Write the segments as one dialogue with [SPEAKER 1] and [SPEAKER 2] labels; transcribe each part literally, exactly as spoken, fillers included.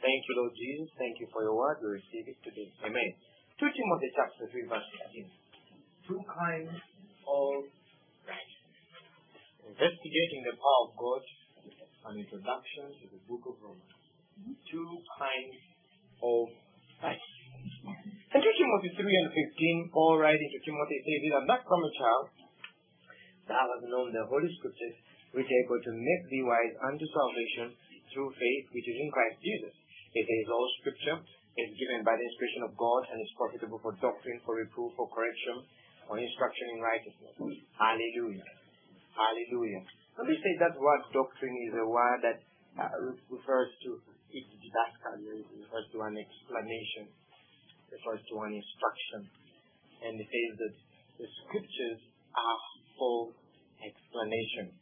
[SPEAKER 1] Thank you, Lord Jesus. Thank you for your word. We receive it today. Amen. Second Timothy chapter three, verse sixteen. Two kinds of righteousness. Investigating the power of God, an introduction to the book of Romans. Two kinds of righteousness. In Second Timothy three and fifteen, Paul writing to Timothy says, "And that from a child thou hast known the Holy Scriptures, which are able to make thee wise unto salvation through faith which is in Christ Jesus. It says, all Scripture is given by the inspiration of God and is profitable for doctrine, for reproof, for correction, for instruction in righteousness." Hallelujah. Hallelujah. Let me say that word doctrine is a word that uh, refers to, it's didactic, it refers to an explanation, refers to an instruction. And it says that the Scriptures are for explanation.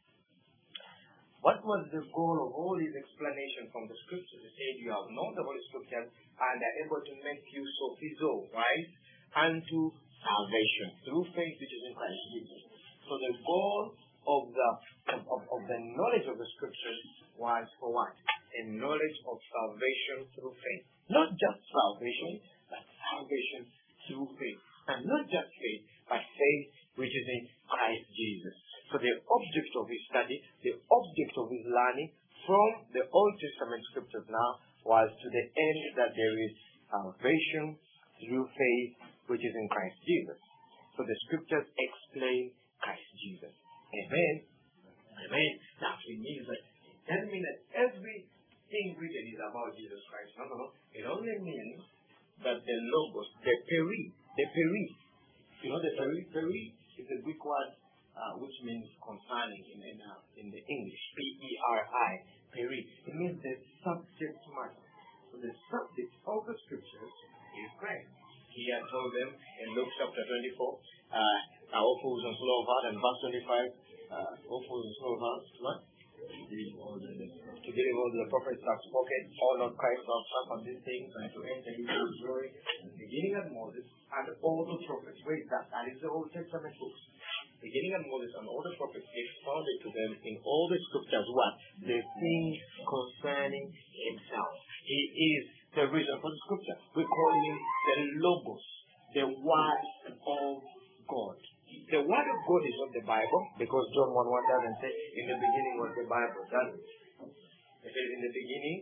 [SPEAKER 1] What was the goal of all these explanations from the Scriptures? It said, you have known the Holy Scriptures and are able to make you sophizo, right, unto salvation through faith which is in Christ Jesus. So the goal of the of, of the knowledge of the Scriptures was for what? A knowledge of salvation through faith. Not just salvation, but salvation through faith. And not just faith, but faith which is in Christ Jesus. So the object of his study, the object of his learning from the Old Testament Scriptures now was to the end that there is salvation through faith which is in Christ Jesus. So the Scriptures explain Christ Jesus. Amen. Amen. That means that it doesn't mean that everything written is about Jesus Christ. No, no, no. It only means that the logos, the peri, the peri, you know the peri, peri is a Greek word uh, which means concerning in in, uh, in the English, P E R I, peri. It means the subject matter. So the subject of the Scriptures is Christ. He had told them in Luke chapter twenty-four, uh, all fools and slow of heart, and verse twenty-five, uh, all fools and slow of heart, what? To believe all the, to believe all the prophets have spoken, all of Christ have suffered these things, and to enter into his glory, beginning at Moses, and all the prophets. Where is that? That is the Old Testament books. Beginning at Moses and all the prophets expounded to them in all the Scriptures what? The things concerning himself. He is the reason for the Scripture. We call him the Logos, the Word of God. The Word of God is not the Bible, because John one one doesn't say, in the beginning was the Bible, does it? It says, in the beginning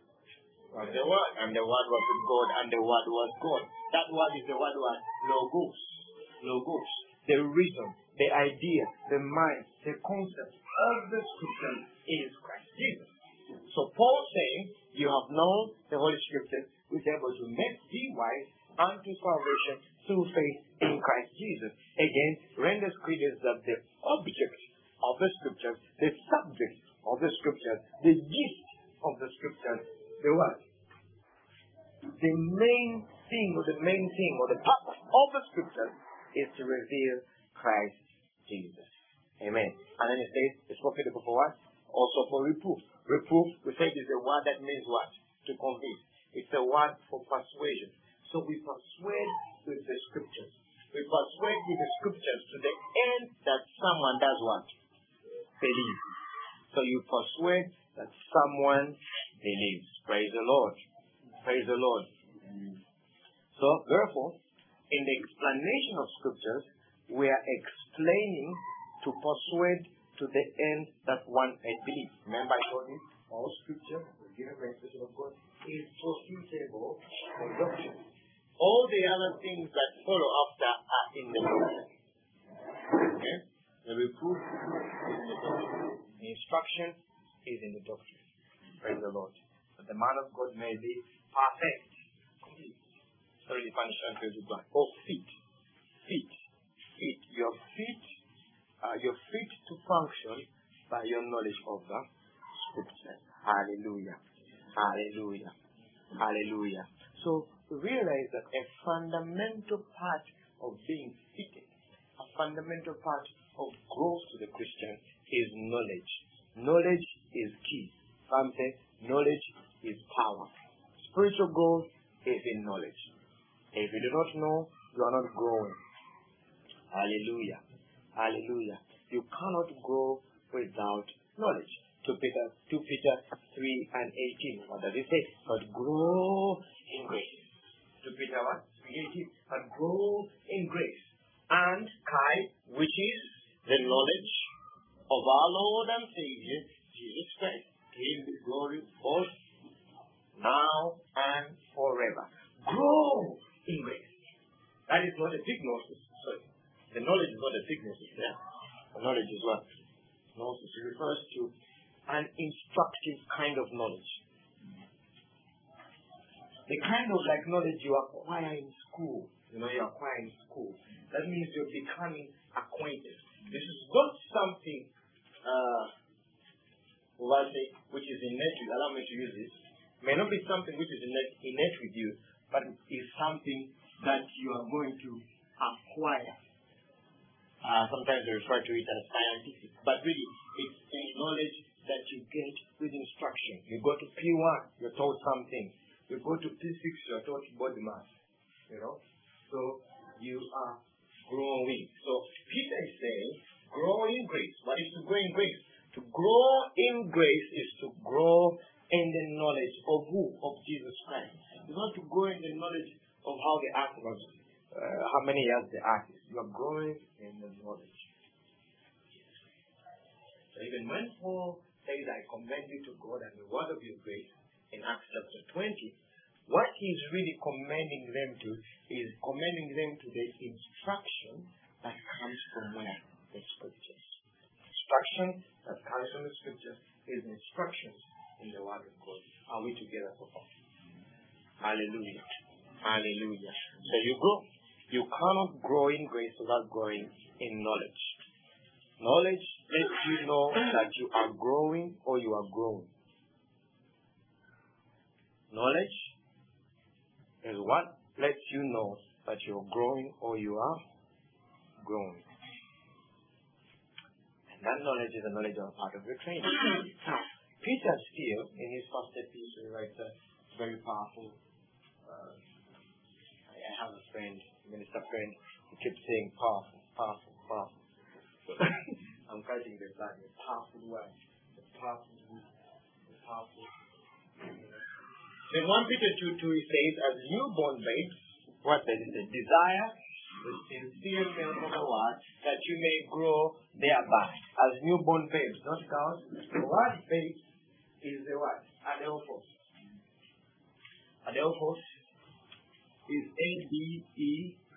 [SPEAKER 1] was the Word, and the Word was with God, and the Word was God. That word is the word was Logos. Logos. The reason, the idea, the mind, the concept of the Scripture is Christ Jesus. So Paul saying, you have known the Holy Scriptures, which are able to make thee wise unto salvation through faith in Christ Jesus. Again, renders credence that the object of the Scriptures, the subject of the Scriptures, the gist of the Scriptures, the what? The main thing, or the main thing, or the purpose of the Scriptures is to reveal Christ Jesus. Amen. And then it says, it's profitable for what? Also for reproof. Reproof, we said, is a word that means what? To convince. It's a word for persuasion. So we persuade with the Scriptures. We persuade with the Scriptures to the end that someone does what? Believe. So you persuade that someone believes. Praise the Lord. Praise the Lord. So, therefore, in the explanation of Scriptures, we are explaining to persuade to the end that one may believe. Remember I told you, all Scripture, given by the Spirit of God, is profitable for doctrine. All the other things that follow after are in the book. Okay? The reproof is in the doctrine. The instruction is in the doctrine. Praise the Lord. That the man of God may be perfect. Complete. Sorry, the Spanish translation is blank. Oh, fit. Fit. Fit. You're fit. Uh, you're fit to function by your knowledge of the Scripture. Hallelujah. Hallelujah. Hallelujah. So, realize that a fundamental part of being fitted, a fundamental part of growth to the Christian is knowledge. Knowledge is key. Some say knowledge is power. Spiritual growth is in knowledge. If you do not know, you are not growing. Hallelujah. Hallelujah. You cannot grow without knowledge. Two Peter, two Peter three and eighteen. What does it say? But grow in grace. Two Peter what? three eighteen. But grow in grace. And Kai, which is the knowledge of our Lord and Savior, Jesus Christ. To him be glory both now and forever. Grow in grace. That is not a diagnosis. Sorry. The knowledge is not a diagnosis. Yeah? The knowledge is what? Gnosis refers to an instructive kind of knowledge. The kind of like knowledge you acquire in school. You know, you acquire in school. That means you're becoming acquainted. This is not something, uh, what I say, which is innate. Allow me to use this. May not be something which is innate, innate with you, but is something that you are going to acquire. Uh, sometimes they refer to it as scientific, but really it's a knowledge that you get with instruction. You go to P one, you're taught something. You go to P six, you're taught body mass. You know, so you are growing. So Peter is saying, grow in grace. What is to grow in grace? To grow in grace is to grow in the knowledge of who? Of Jesus Christ. It's not to grow in the knowledge of how the earth was, uh, how many years the earth is. You are growing in the knowledge. So even when Paul says, I commend you to God and the word of your grace in Acts chapter twenty, what he's really commending them to is commending them to the instruction that comes from where? The scriptures. Instruction that comes from the scriptures is instructions in the word of God. Are we together so far? Hallelujah. Hallelujah. So you grow. You cannot grow in grace without growing in knowledge. Knowledge lets you know that you are growing or you are growing. Knowledge is what lets you know that you are growing or you are growing. And that knowledge is a knowledge of a part of your training. Now, Peter still, in his first epistle, writes a very powerful. Uh, I have a friend, minister friend, who keeps saying powerful, powerful, powerful. So I'm catching the blood, the powerful word, the powerful word, the powerful. In First Peter two two, it says, as newborn babes, what does it say? Desire the sincere milk of the word, that you may grow thereby. As newborn babes, not girls. The word babe is the word adelphos. Adelphos is A D E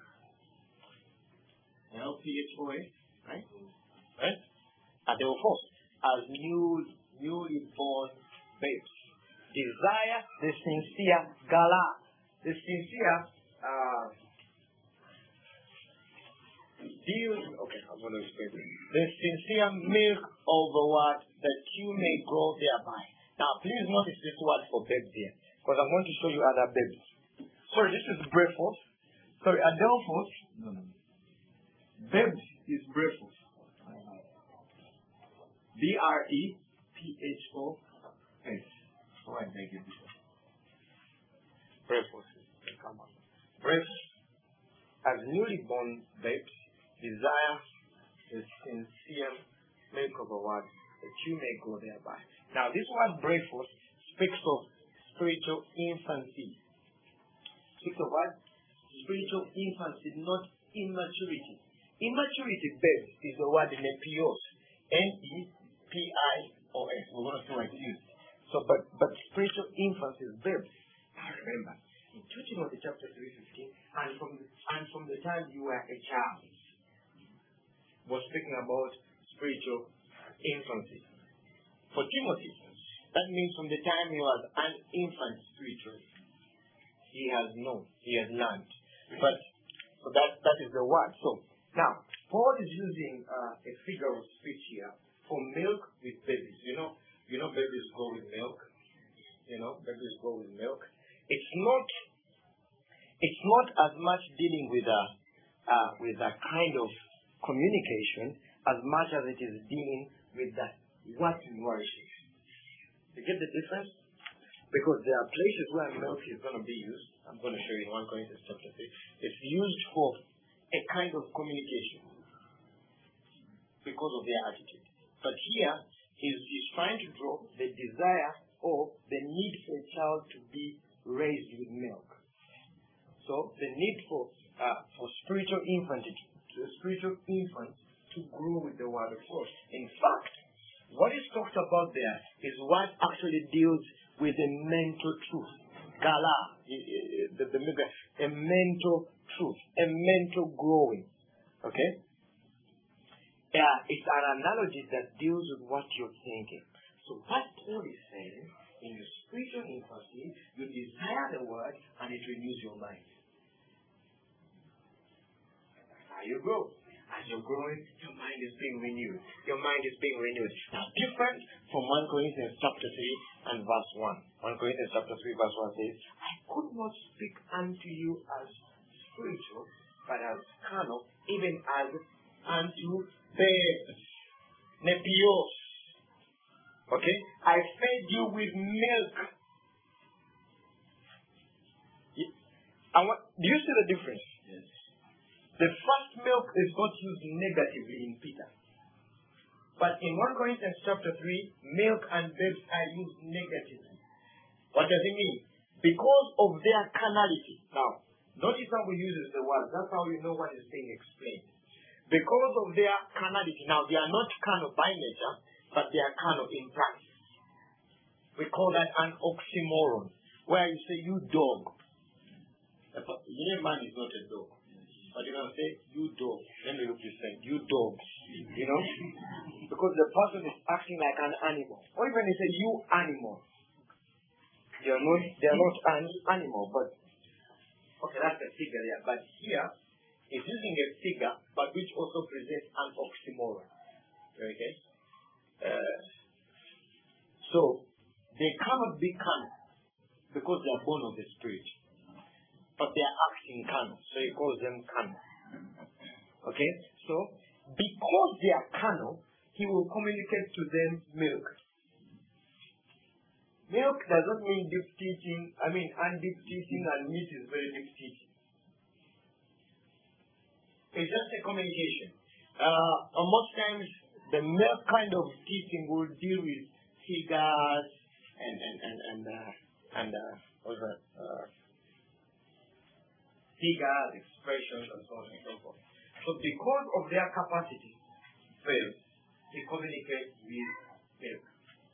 [SPEAKER 1] L P H O S, right? Right? Adelphos, as new, newly born babes. Desire the sincere gala. The sincere uh, deal. Okay, I'm going to explain it. The sincere milk of the word, that you may grow thereby. Now, please notice this word for babes here, because I'm going to show you other babes. Sorry, this is brephos. Sorry, adelphos. No, no. Babes is brephos. B R E P H O S. Why did I get this one? Brephos. Come on. Brephos. As newly born babes, desire the sincere milk of the word, that you may grow thereby. Now, this word brephos speaks of spiritual infancy. Speaks of what? Spiritual infancy, not immaturity. Immaturity, babes, is the word nepios. N E P I O S. We're going to see what it's used. So, but, but spiritual infancy is babes. Now remember, in Second Timothy chapter three fifteen, and from, the, and from the time you were a child, was speaking about spiritual infancy. For Timothy, that means from the time he was an infant spiritually, he has known, he has learned. But so that that is the word. So now Paul is using uh, a figure of speech here for milk with babies. You know, you know, babies go with milk. You know, babies go with milk. It's not. It's not as much dealing with a uh, with a kind of communication as much as it is dealing with that what nourishes. You get the difference? Because there are places where milk is going to be used. I'm going to show you in First Corinthians chapter three. It's used for a kind of communication because of their attitude. But here, He's, he's trying to draw the desire or the need for a child to be raised with milk. So the need for uh, for spiritual infant, to a spiritual infant to grow with the word of God. In fact, what is talked about there is what actually deals with a mental truth. Gala, the, the, the, a mental truth, a mental growing. Okay? Yeah, it's an analogy that deals with what you're thinking. So what Paul is saying, in your spiritual infancy, you desire the word and it renews your mind. That's how you grow. As you're growing, your mind is being renewed. Your mind is being renewed. Now, different from First Corinthians chapter three and verse one. First Corinthians chapter three verse one says, I could not speak unto you as spiritual, but as carnal, even as unto babes. Nepios. Okay? I fed you with milk. I want, do you see the difference? Yes. The first milk is not used negatively in Peter. But in First Corinthians chapter three, milk and babes are used negatively. What does it mean? Because of their carnality. Now, notice how we use the word. That's how you know what is being explained. Because of their carnality. Now, they are not carnal by nature, but they are carnal in practice. We call that an oxymoron, where you say, you dog. You know, man is not a dog. But you can say, you dog. Let me represent, you dog. You know? Because the person is acting like an animal. Or even they say, you animal. They are not, they are not an animal, but okay, that's a figure there. But here, it's using a figure, but which also presents an oxymoron. Okay? Uh, so, they cannot be carnal because they are born of the Spirit. But they are acting carnal, so he calls them carnal. Okay? So, because they are carnal, he will communicate to them milk. Milk doesn't mean deep teaching. I mean, undeep teaching and meat is very deep teaching. It's just a communication. Uh, and most times, the milk kind of teaching will deal with figures and, and, and, and, uh, and uh, what's that? Uh, figures, expressions, and so on and so forth. So because of their capacity, well, they communicate with milk.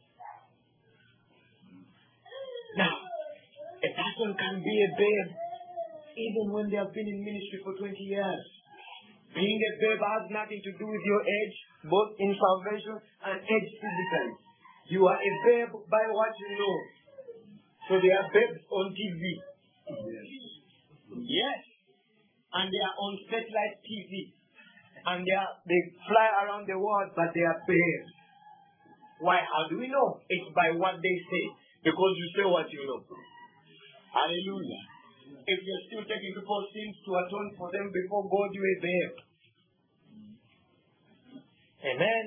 [SPEAKER 1] Now, a person can be a babe even when they have been in ministry for twenty years. Being a babe has nothing to do with your age, both in salvation and age physically. You are a babe by what you know. So they are babes on T V. Yes. Yes. And they are on satellite T V. And they are they fly around the world, but they are babes. Why? How do we know? It's by what they say. Because you say what you know. Hallelujah. If you're still taking people's sins to atone for them before God, you are a babe. Amen.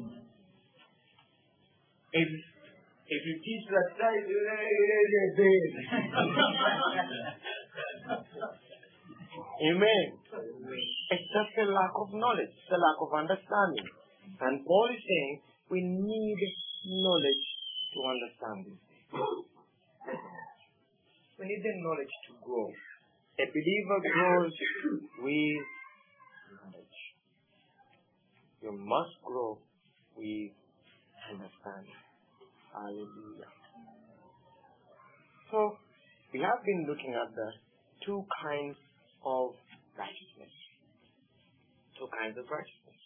[SPEAKER 1] If if you teach that side, you are a babe. Amen. It's just a lack of knowledge. It's a lack of understanding. And Paul is saying we need knowledge to understand this. We need the knowledge to grow. A believer grows with knowledge. You must grow with understanding. Hallelujah. So, we have been looking at the two kinds of righteousness. Two kinds of righteousness.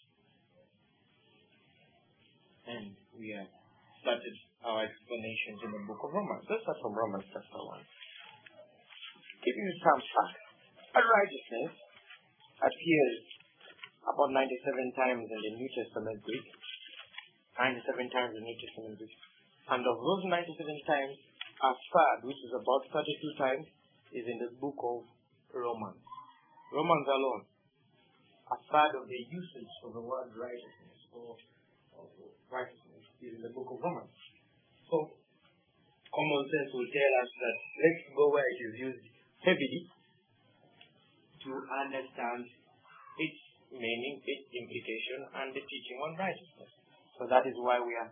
[SPEAKER 1] And we have started our explanations in the book of Romans. Let's start from Romans chapter one. Give you some facts. Righteousness appears about ninety-seven times in the New Testament Greek. ninety-seven times in the New Testament Greek. And of those ninety-seven times, a third, which is about thirty-two times, is in the book of Romans. Romans alone. A third of the usage of the word righteousness or, or righteousness is in the book of Romans. So, common sense will tell us that let's go where it is used heavily to understand its meaning, its implication, and the teaching on righteousness. So that is why we are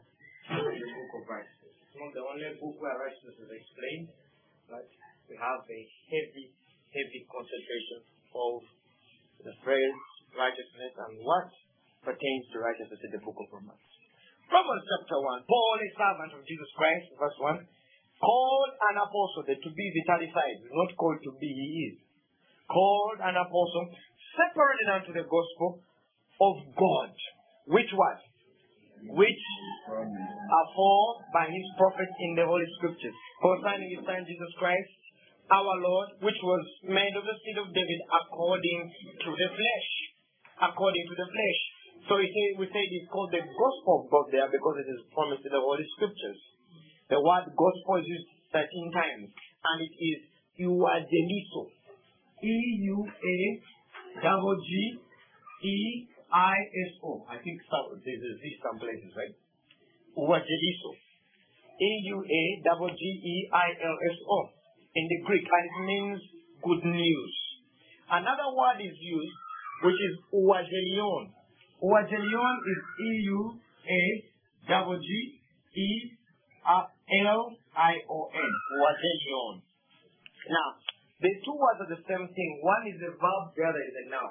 [SPEAKER 1] in the book of righteousness. It's not the only book where righteousness is explained, but we have a heavy, heavy concentration of the phrase righteousness and what pertains to righteousness in the book of Romans. Romans chapter one. Paul, a servant of Jesus Christ, verse one, called an apostle, the to be is italicized, not called to be, he is. Called an apostle, separated unto the gospel of God, which was, which afore by his prophets in the Holy Scriptures, concerning his Son Jesus Christ, our Lord, which was made of the seed of David according to the flesh. According to the flesh. So we say, we say it is called the gospel of God there because it is promised in the Holy Scriptures. The word gospel is used thirteen times, and it is euangelizo. E U A double G E I S O. I think some, there's a Z some places, right? Euangelizo. E U A double G E I L S O. In the Greek, and it means good news. Another word is used, which is euangelion. Euangelion is E U A double G E L I O N. Euangelion. Now, the two words are the same thing. One is a verb, the other is a noun.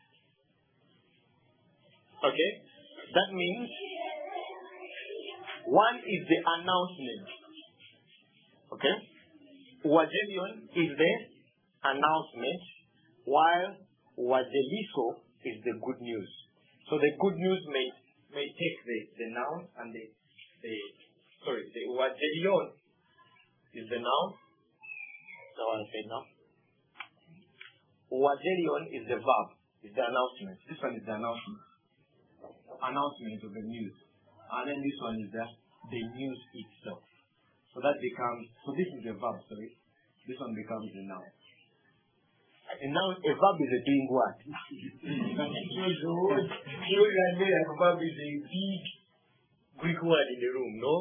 [SPEAKER 1] Okay? That means one is the announcement. Okay? Euangelion is the announcement, while euangelizo is the good news. So the good news may may take the, the noun and the the sorry the euangelion is the noun. So I say now. Euangelion is the verb, is the announcement. This one is the announcement. Announcement of the news. And then this one is the the news itself. So that becomes, so this is the verb, sorry. This one becomes the noun. And now a verb is a doing what? You and me, a verb is a big Greek word in the room, no?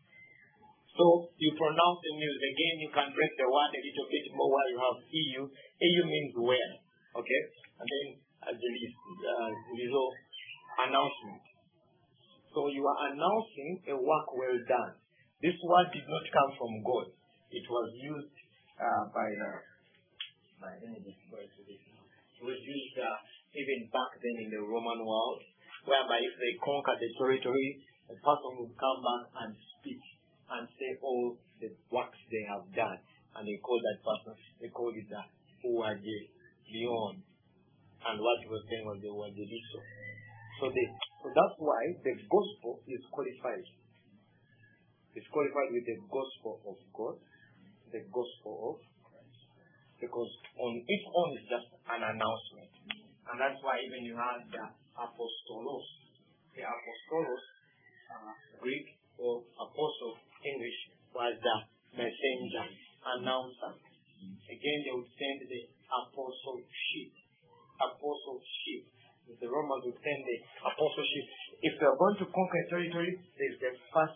[SPEAKER 1] So you pronounce the news. Again, you can break the word a little bit more while you have E U. E U means where, okay? And then as the uh, result, announcement. So you are announcing a work well done. This word did not come from God. It was used uh, by the by Benedict. It was used uh, even back then in the Roman world, whereby if they conquered the territory, a person would come back and speak and say all the works they have done, and they called that person. They called it the euangelion, and what he was saying was the euangelizo. So they, so that's why the gospel is qualified. It's qualified with the gospel of God, the gospel of Christ. Because on its own is just an announcement. And that's why even you have the apostolos. The apostolos, uh, Greek, or apostle, English, was the messenger, announcer. Again, they would send the apostleship. Apostleship. The Romans would send the apostleship. If they are going to conquer a territory, there's the first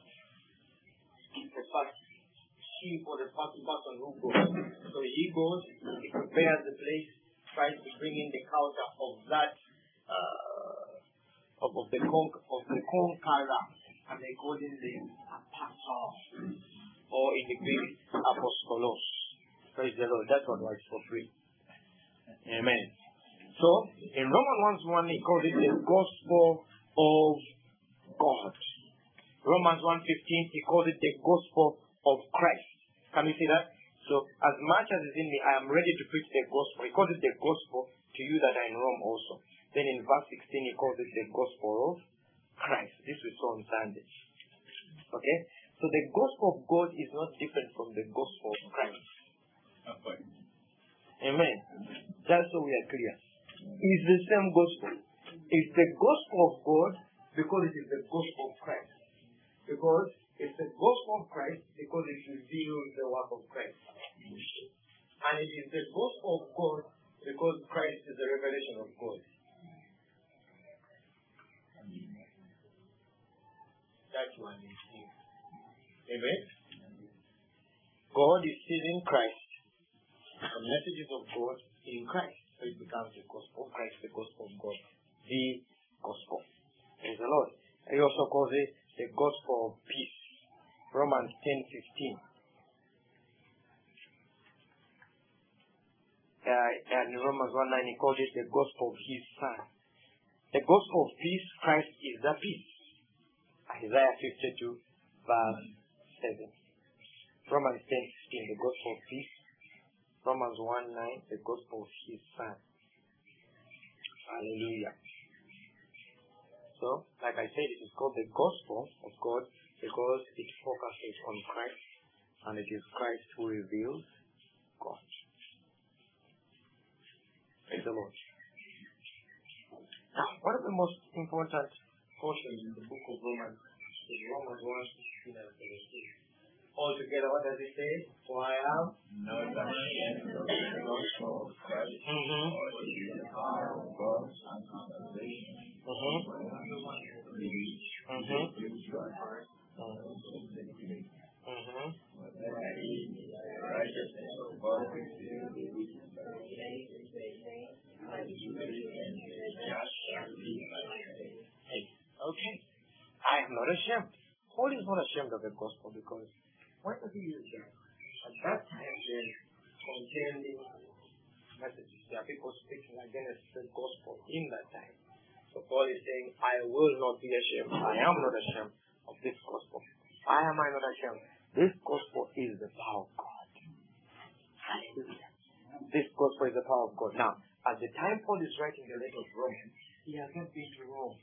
[SPEAKER 1] the first sheep or the first person who goes. So he goes, he prepares the place, tries to bring in the culture of that uh, of, of the con of the conqueror, and they call him the apostle, or in the Greek apostolos. Praise the Lord. That one works for free. Amen. So in Romans one he calls it the gospel of God. Romans one fifteen, he calls it the gospel of Christ. Can you see that? So, as much as is in me, I am ready to preach the gospel. He calls it the gospel to you that are in Rome also. Then in verse sixteen, he calls it the gospel of Christ. This we saw on Sunday. Okay? So the gospel of God is not different from the gospel of Christ. Okay. Amen. Just so we are clear. It's the same gospel. It's the gospel of God because it is the gospel of Christ. Because it's the gospel of Christ because it reveals the work of Christ. And it is the gospel of God because Christ is the revelation of God. That one is here. Amen? God is still in Christ. The messages of God in Christ. So it becomes the gospel of Christ, the gospel of God. The gospel. Praise the Lord. He also calls it the gospel of peace. sixteen. Uh, and in Romans one nine, he called it the gospel of his son. The gospel of peace, Christ is the peace. Isaiah fifty-two, verse seven. Romans ten sixteen, the gospel of peace. Romans one nine, the gospel of his son. Hallelujah. So, like I said, it is called the gospel of God because it focuses on Christ, and it is Christ who reveals God. Praise the Lord. Now, one of the most important portions in the book of Romans is Romans one sixteen and seventeen. Altogether, what does it say? For I am
[SPEAKER 2] not ashamed of the gospel of Christ,
[SPEAKER 1] mm-hmm.
[SPEAKER 2] for it is the power of God unto salvation.
[SPEAKER 1] Mm-hmm. Mm-hmm. Mm-hmm.
[SPEAKER 2] Righteousness of God revealed in
[SPEAKER 1] Okay. I am not ashamed. Paul is not ashamed of the gospel because why does he use that? At that time, then, contending messages. There are people speaking against the gospel in that time. So Paul is saying, I will not be ashamed. I am not ashamed of this gospel. Why am I not ashamed? This gospel is the power of God. Hallelujah. This gospel is the power of God. Now, at the time Paul is writing the letter of Romans, he has not been to Rome.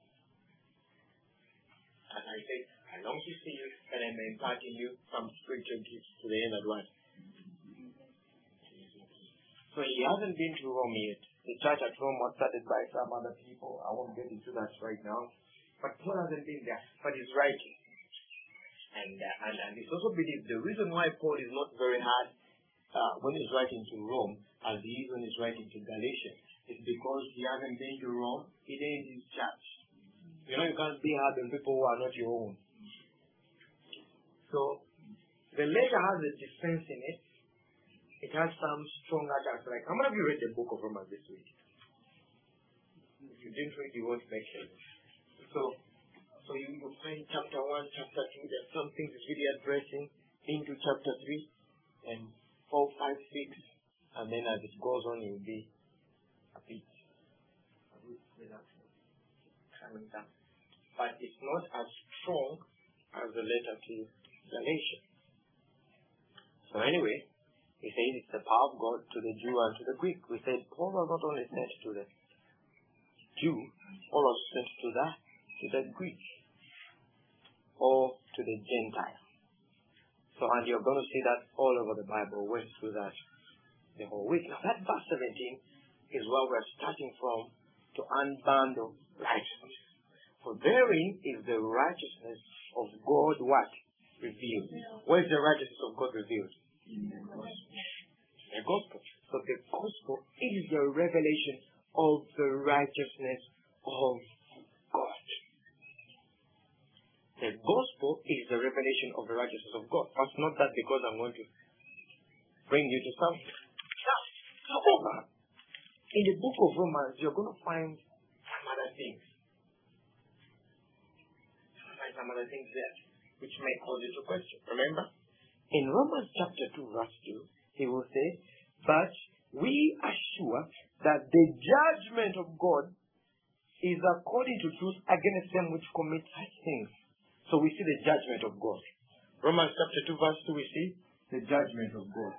[SPEAKER 1] As I said, I long to see you and I may impart in you some spiritual gifts to the end of what? So he hasn't been to Rome yet. The church at Rome was started by some other people. I won't get into that right now. But Paul hasn't been there. But he's writing. And, uh, and, and it's also believed the reason why Paul is not very hard uh, when he's writing to Rome as he is when he's writing to Galatia is because he hasn't been to Rome. It ain't his church. You know, you can't be hard on people who are not your own. So, the letter has a defense in it. It has some strong attacks. Like, how many of you read the book of Romans this week? If you didn't read, you won't make sense. So, so you will find chapter one, chapter two, there's some things it's really addressing into chapter three, and four, five, six, and then as it goes on, it will be a bit, a bit relaxing, coming down. But it's not as strong as the letter to Galatia. So anyway, he says it's the power of God to the Jew and to the Greek. We said Paul was not only sent to the Jew, Paul was sent to the, to the Greek or to the Gentile. So, and you're going to see that all over the Bible, went through that the whole week. Now that verse seventeen is where we're starting from to unbundle righteousness. For therein is the righteousness of God what? Revealed. Where is the righteousness of God revealed? The gospel. So the gospel is the revelation of the righteousness of God. The gospel is the revelation of the righteousness of God. But not that because I'm going to bring you to something. However, in the book of Romans, you're going to find some other things. Find some other things there, which may cause you to question. Remember? In Romans chapter two, verse two, he will say, but we are sure that the judgment of God is according to truth against them which commit such things. So we see the judgment of God. Romans chapter two, verse two, we see the judgment of God.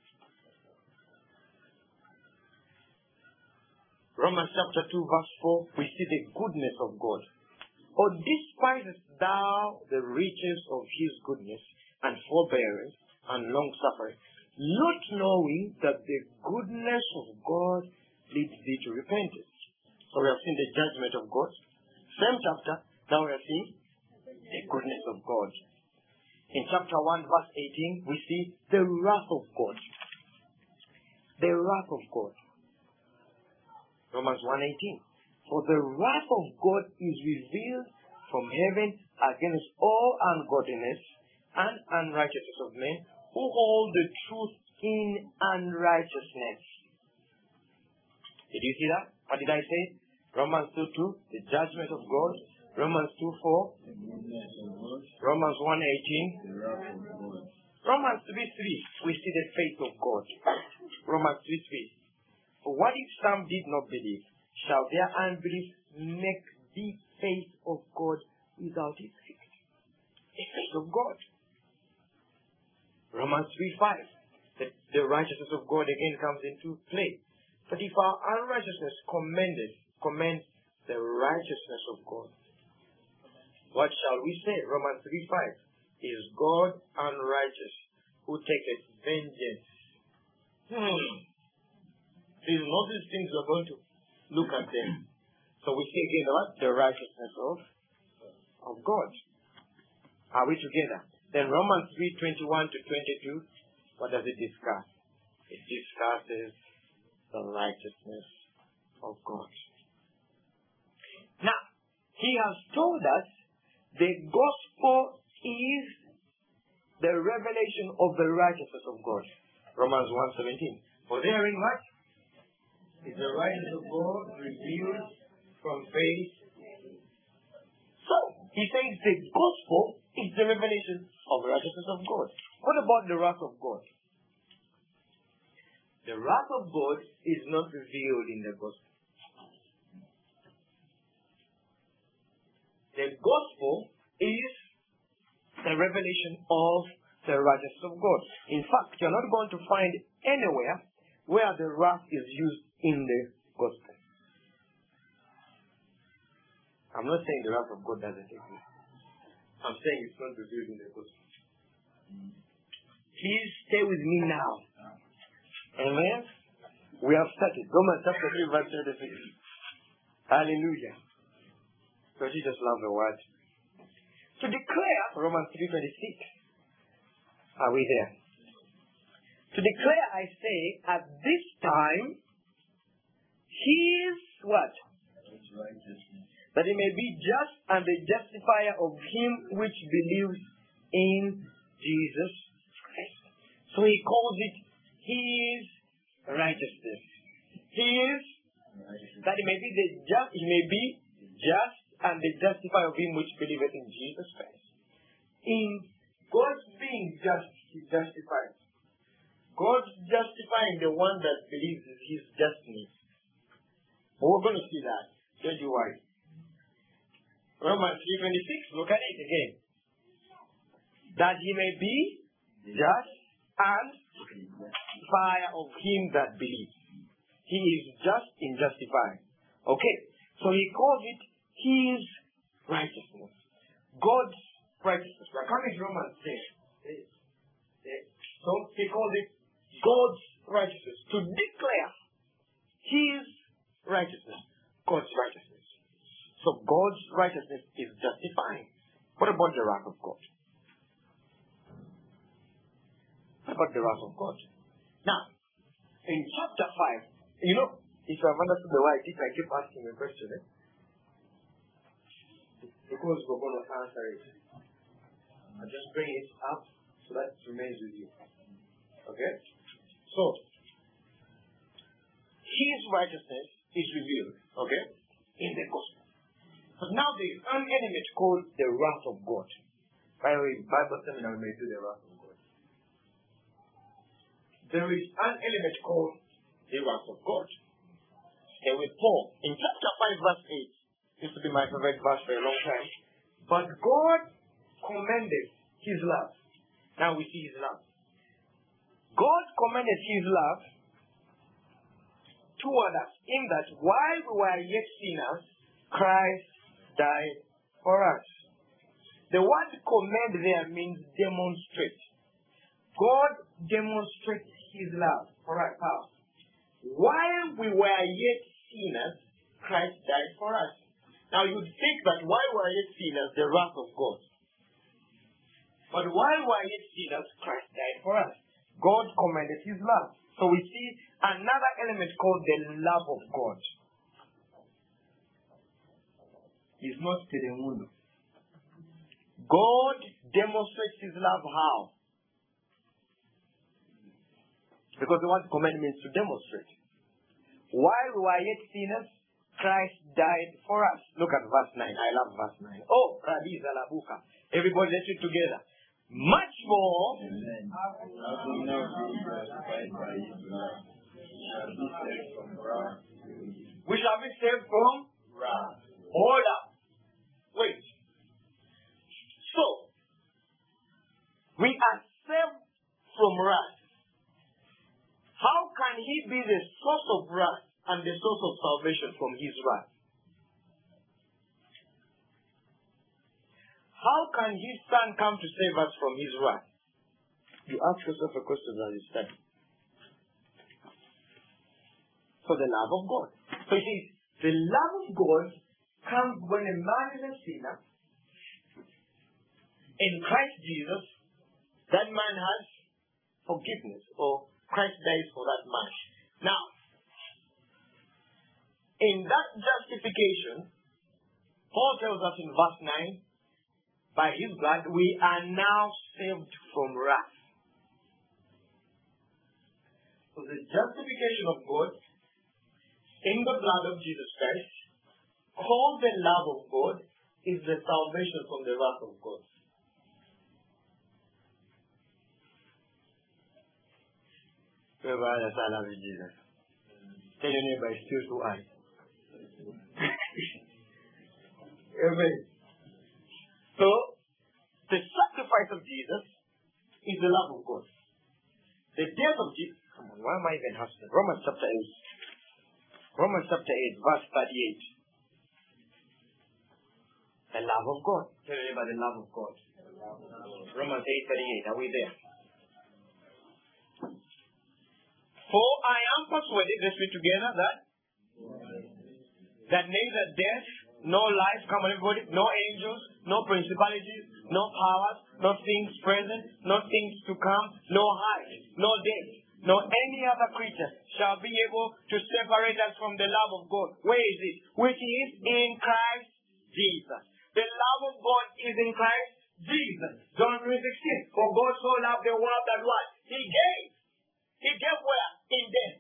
[SPEAKER 1] Romans chapter two, verse four, we see the goodness of God. Or despisest thou the riches of his goodness and forbearance and long suffering, not knowing that the goodness of God leads thee to repentance. So we have seen the judgment of God. Same chapter, now we are seeing the goodness of God. In chapter one, verse eighteen, we see the wrath of God. The wrath of God. Romans one eighteen. For the wrath of God is revealed from heaven against all ungodliness and unrighteousness of men who hold the truth in unrighteousness. Did you see that? What did I say? Romans two two, the judgment of God Romans two four. Romans one eighteen. Romans three three. We see the faith of God. Romans three three. For what if some did not believe? Shall their unbelief make the faith of God without effect? The faith of God. Romans three five. The, the righteousness of God again comes into play. But if our unrighteousness commended, commends the righteousness of God, what shall we say? Romans three five. Is God unrighteous who taketh vengeance? Hmm. These are not these things we're going to look at them. So we see again what? The righteousness of, of God. Are we together? Then Romans three twenty-one to twenty-two, what does it discuss? It discusses the righteousness of God. Now, he has told us the gospel is the revelation of the righteousness of God. Romans one seventeen. For therein what? Is the righteousness of God revealed from faith. So, he says the gospel is the revelation of the righteousness of God. What about the wrath of God? The wrath of God is not revealed in the gospel. The gospel is the revelation of the righteousness of God. In fact, you're not going to find anywhere where the wrath is used in the gospel. I'm not saying the wrath of God doesn't exist. I'm saying it's not revealed in the gospel. Please stay with me now. Amen? We have started. Romans chapter three, verse twenty-six. Hallelujah. Don't you just love the word? To declare, Romans three twenty-six. Are we there? To declare, I say, at this time, his what? That he may be just and the justifier of him which believes in Jesus Christ. So he calls it his righteousness. His, that he may be the just, he may be just and the justifier of him which believeth in Jesus Christ. In God's being just, he justifies. God's justifying the one that believes in his justness. But we're going to see that. Don't you worry. Romans three twenty-six, look at it again. That he may be just and justifier of him that believes. He is just in justifying. Okay, so he calls it his righteousness. God's righteousness. We're coming to Romans ten. So he calls it God's righteousness. To declare his righteousness. God's righteousness. So God's righteousness is justifying. What about the wrath of God? What about the wrath of God? Now, in chapter five, you know, if you have understood the why I teach, I keep asking a question, eh? Because we're going to answer it. I'll just bring it up so that it remains with you. Okay? So, his righteousness is revealed, okay, in the gospel. But now there is an element called the wrath of God. By the way, Bible seminar we may do the wrath of God. There is an element called the wrath of God. Stay with Paul. In chapter five, verse eight, used to be my favorite verse for a long time. But God commended his love. Now we see his love. God commended his love toward us in that while we were yet sinners, Christ died for us. The word commend there means demonstrate. God demonstrates his love for us. How? While we were yet sinners, Christ died for us. Now you'd think that while we were yet sinners, the wrath of God. But while we were yet sinners, Christ died for us. God commended his love. So we see another element called the love of God. It's not telemundo. God demonstrates his love how? Because the word commend means to demonstrate. While we were yet sinners, Christ died for us. Look at verse nine. I love verse nine. Oh, Radiza Labuka. Everybody, let's read together. Much more.
[SPEAKER 2] Amen. Having now been justified by his blood, shall be saved from wrath.
[SPEAKER 1] We shall be saved from
[SPEAKER 2] Wrath.
[SPEAKER 1] Hold up. Wait. So, we are saved from wrath. How can he be the source of wrath and the source of salvation from his wrath? How can his son come to save us from his wrath? You ask yourself a question as you study. For the love of God. So you see, the love of God comes when a man is a sinner. In Christ Jesus, that man has forgiveness, or Christ dies for that man. Now, in that justification, Paul tells us in verse nine, by his blood we are now saved from wrath. So the justification of God in the blood of Jesus Christ, called the love of God, is the salvation from the wrath of God. Whoever has I love you, Jesus. Tell your neighbor it's still too high. Amen. So, the sacrifice of Jesus is the love of God. The death of Jesus. Come on, why am I even hustling? Romans chapter eight. Romans chapter eight, verse thirty-eight. The love of God. Tell me about the love of God. Romans eight thirty-eight. Are we there? For I am persuaded, let's read together, that that neither death, nor life, come on everybody, no angels, no principalities, no powers, no things present, no things to come, no height, no depth, nor any other creature shall be able to separate us from the love of God. Where is it? Which is in Christ Jesus. The love of God is in Christ Jesus. John three sixteen. For God so loved the world that what? He gave. He gave where? In death.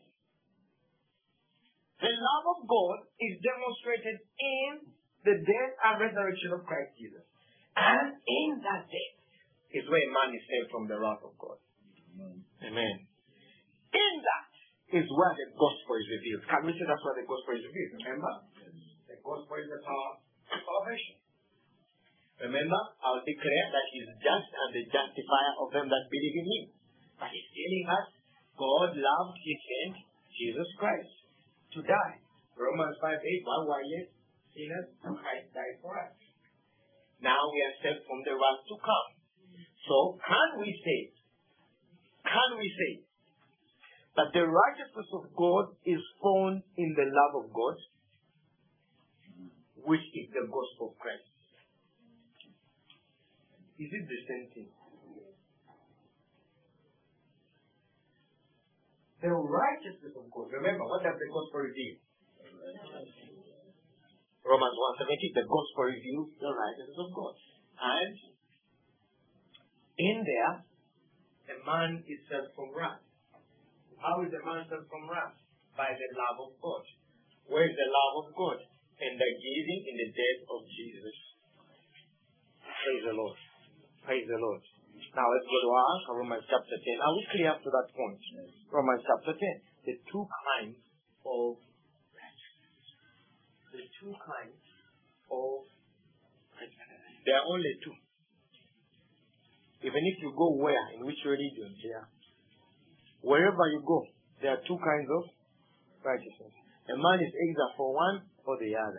[SPEAKER 1] The love of God is demonstrated in the death and resurrection of Christ Jesus. And in that death is where man is saved from the wrath of God. Amen. Amen. In that is where the gospel is revealed. Can we say that's where the gospel is revealed? Remember? The gospel is the power of salvation. Remember, I'll declare that he is just and the justifier of them that believe in him. But he's telling us God loved his son, Jesus Christ, to die. Romans five eight, while we are yet sinners, Christ died for us. Now we are saved from the wrath to come. So, can we say, can we say that the righteousness of God is found in the love of God, which is the gospel of Christ? Is it the same thing? The righteousness of God. Remember, what does the gospel reveal? Romans one seventeen, the gospel reveals the righteousness of God. And in there, a man is saved from wrath. How is a man saved from wrath? By the love of God. Where is the love of God? In the giving, in the death of Jesus. Praise the Lord. Praise the Lord. Now let's go to our Romans chapter ten. Are we clear up to that point? Yes. Romans chapter ten. The two kinds of righteousness. The two kinds of righteousness. There are only two. Even if you go where, in which religion, yeah. Wherever you go, there are two kinds of righteousness. A man is either for one or the other.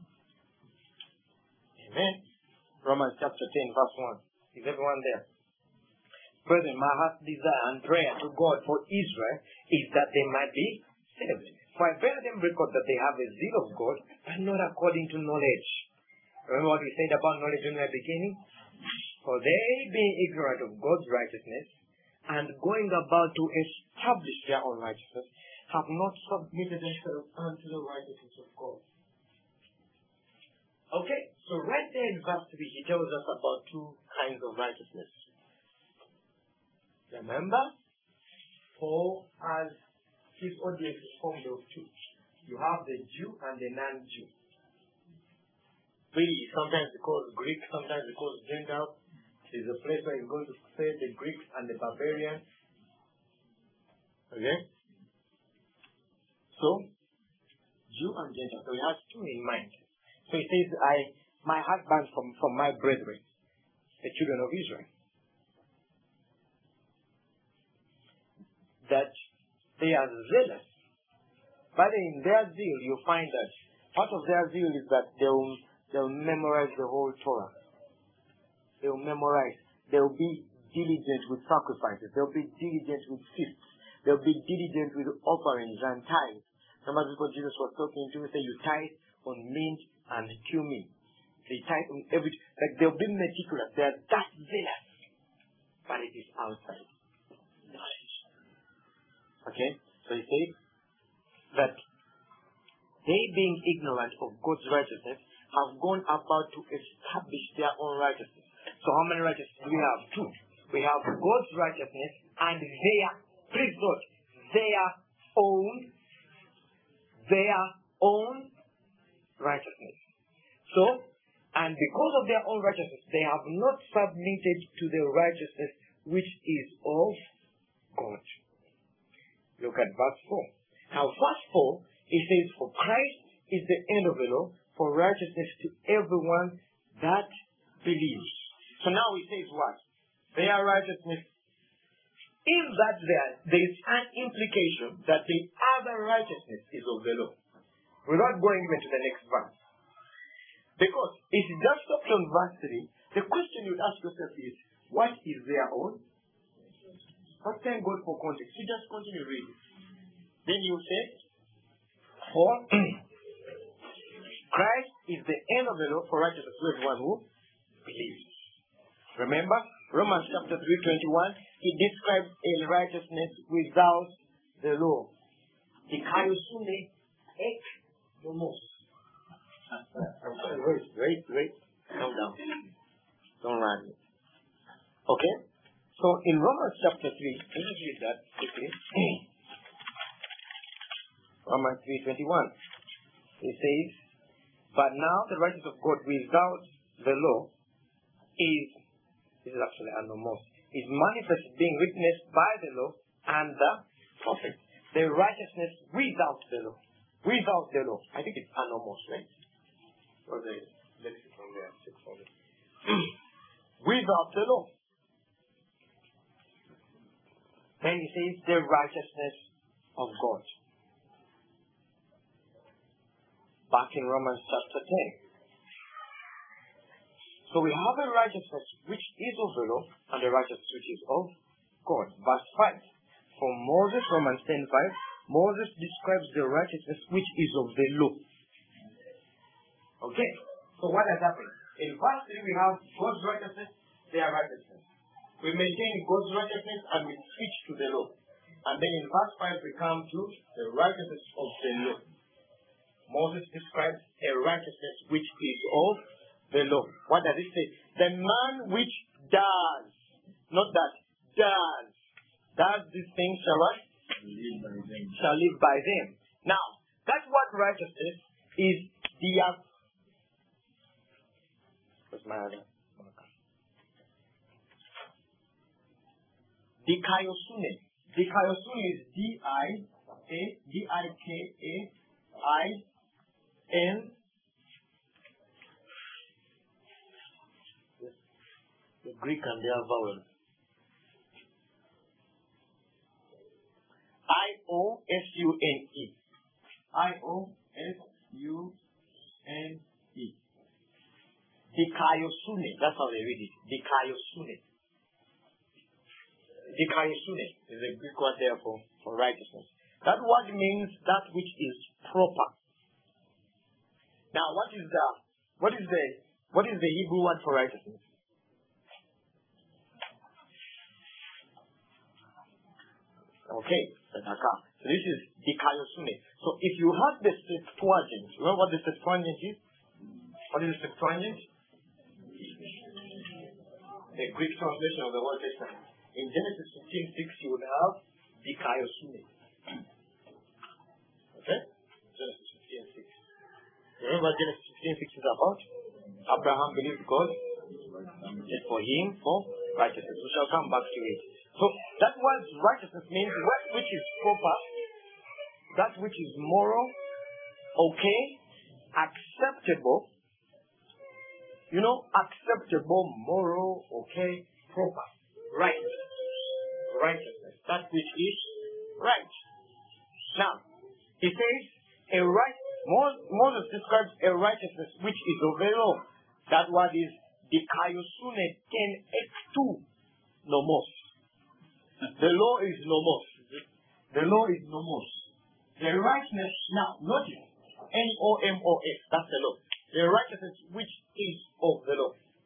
[SPEAKER 1] Amen. Romans chapter ten, verse one. Is everyone there? Brethren, my heart's desire and prayer to God for Israel is that they might be saved. For I bear them record that they have a zeal of God, but not according to knowledge. Remember what we said about knowledge in the beginning? For they, being ignorant of God's righteousness, and going about to establish their own righteousness, have not submitted themselves unto the righteousness of God. Okay, so right there in verse three, he tells us about two kinds of righteousness. Remember, Paul has his audience is formed of two. You have the Jew and the non-Jew. really sometimes it's called Greek, sometimes it's called Gentile. It's a place where you're going to say the Greeks and the barbarians. Okay? So, Jew and Gentile. So he has two in mind. So he says, I, my husband from, from my brethren, the children of Israel. That they are zealous. But in their zeal, you find that part of their zeal is that they will, they will memorize the whole Torah. They will memorize. They will be diligent with sacrifices. They will be diligent with feasts. They will be diligent with offerings and tithes. Remember what Jesus was talking to? He said, you tithe on mint and cumin. They tithe on every... Like, they'll be meticulous. They are that zealous. But it is outside knowledge. Okay? So he says that they, being ignorant of God's righteousness, have gone about to establish their own righteousness. So how many righteousness do we have? Two. We have God's righteousness and their, please note, their own, their own righteousness. So, and because of their own righteousness, they have not submitted to the righteousness which is of God. Look at verse four. Now, verse four, it says, for Christ is the end of the law, for righteousness to everyone that believes. So now he says what? Their righteousness, in that there, there is an implication that the other righteousness is of the law. Without going even to the next verse. Because if you just stop on verse three, the question you ask yourself is, what is their own? But thank God for context. You just continue reading. Then you say, for Christ is the end of the law for righteousness to everyone who believes. Remember, Romans chapter three twenty-one, he describes a righteousness without the law. Dikaiosune ek nomos. Wait, wait, wait. Calm down. Don't run. Okay? So in Romans chapter three, let me read that quickly. Romans three twenty-one. It says, but now the righteousness of God without the law is, this is actually anomos, is manifest, being witnessed by the law and the prophet. The righteousness without the law. Without the law. I think it's anomos, right? Or the lexicon there, six hundred. Without the law. Then he says the righteousness of God. Back in Romans chapter ten. So we have a righteousness which is of the law and a righteousness which is of God. Verse five. For Moses, Romans ten five, Moses describes the righteousness which is of the law. Okay. So what has happened? In verse three we have God's righteousness, their righteousness. We maintain God's righteousness and we switch to the law. And then in verse five we come to the righteousness of the law. Moses describes a righteousness which is of the law. What does it say? The man which does, not that, does, does these things shall what? Shall live by them. Now, that's what righteousness is. The what's my other? Dikaiosune. Dikaiosune is D I A D I K A I N. The Greek and their vowels. I O S U N E. I O S U N E. Dikaiosune. That's how they read it. Dikaiosune. Dikaiosune is a Greek word there for, for righteousness. That word means that which is proper. Now, what is the what is the what is the Hebrew word for righteousness? Okay, Sedaka. So this is Dikaiosune. So if you have the Septuagint, remember what the Septuagint is? What is the Septuagint? The Greek translation of the Old Testament. In Genesis fifteen six, you would have Dikaiosune. Okay? Genesis fifteen six. Remember what Genesis fifteen six is about? Abraham believed God, and for him, for righteousness. We shall come back to it. So that word righteousness means that which is proper, that which is moral, okay, acceptable, you know, acceptable, moral, okay, proper, right, righteousness, that which is right. Now, he says, a right, Moses describes a righteousness which is of the law. That word is dikaiosune ten ektu nomos. The law is nomos. The law is nomos. The righteousness, now, notice, N O M O S, that's the law. The righteousness which is of the law.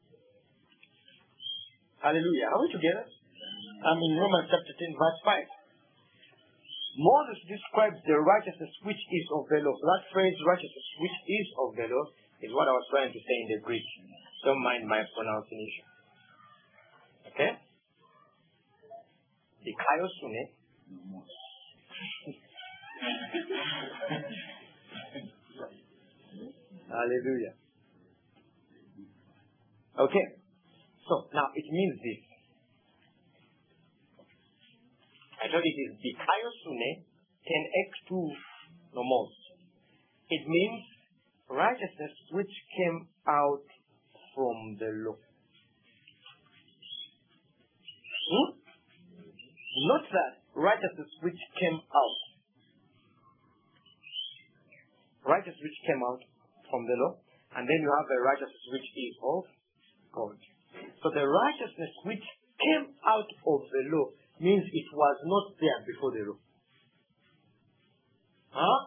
[SPEAKER 1] Hallelujah. Are we together? I'm in Romans chapter ten, verse five. Moses describes the righteousness which is of the law. That phrase, righteousness which is of the law, is what I was trying to say in the Greek. Don't mind my pronunciation. Okay? Dikaiosune. Hallelujah. Okay. So, now it means this. I told it is dikaiosune ten ektu nomos. It means righteousness which came out from the law. Hmm? Not that righteousness which came out. Righteousness which came out from the law. And then you have the righteousness which is of God. So the righteousness which came out of the law means it was not there before the law. Huh?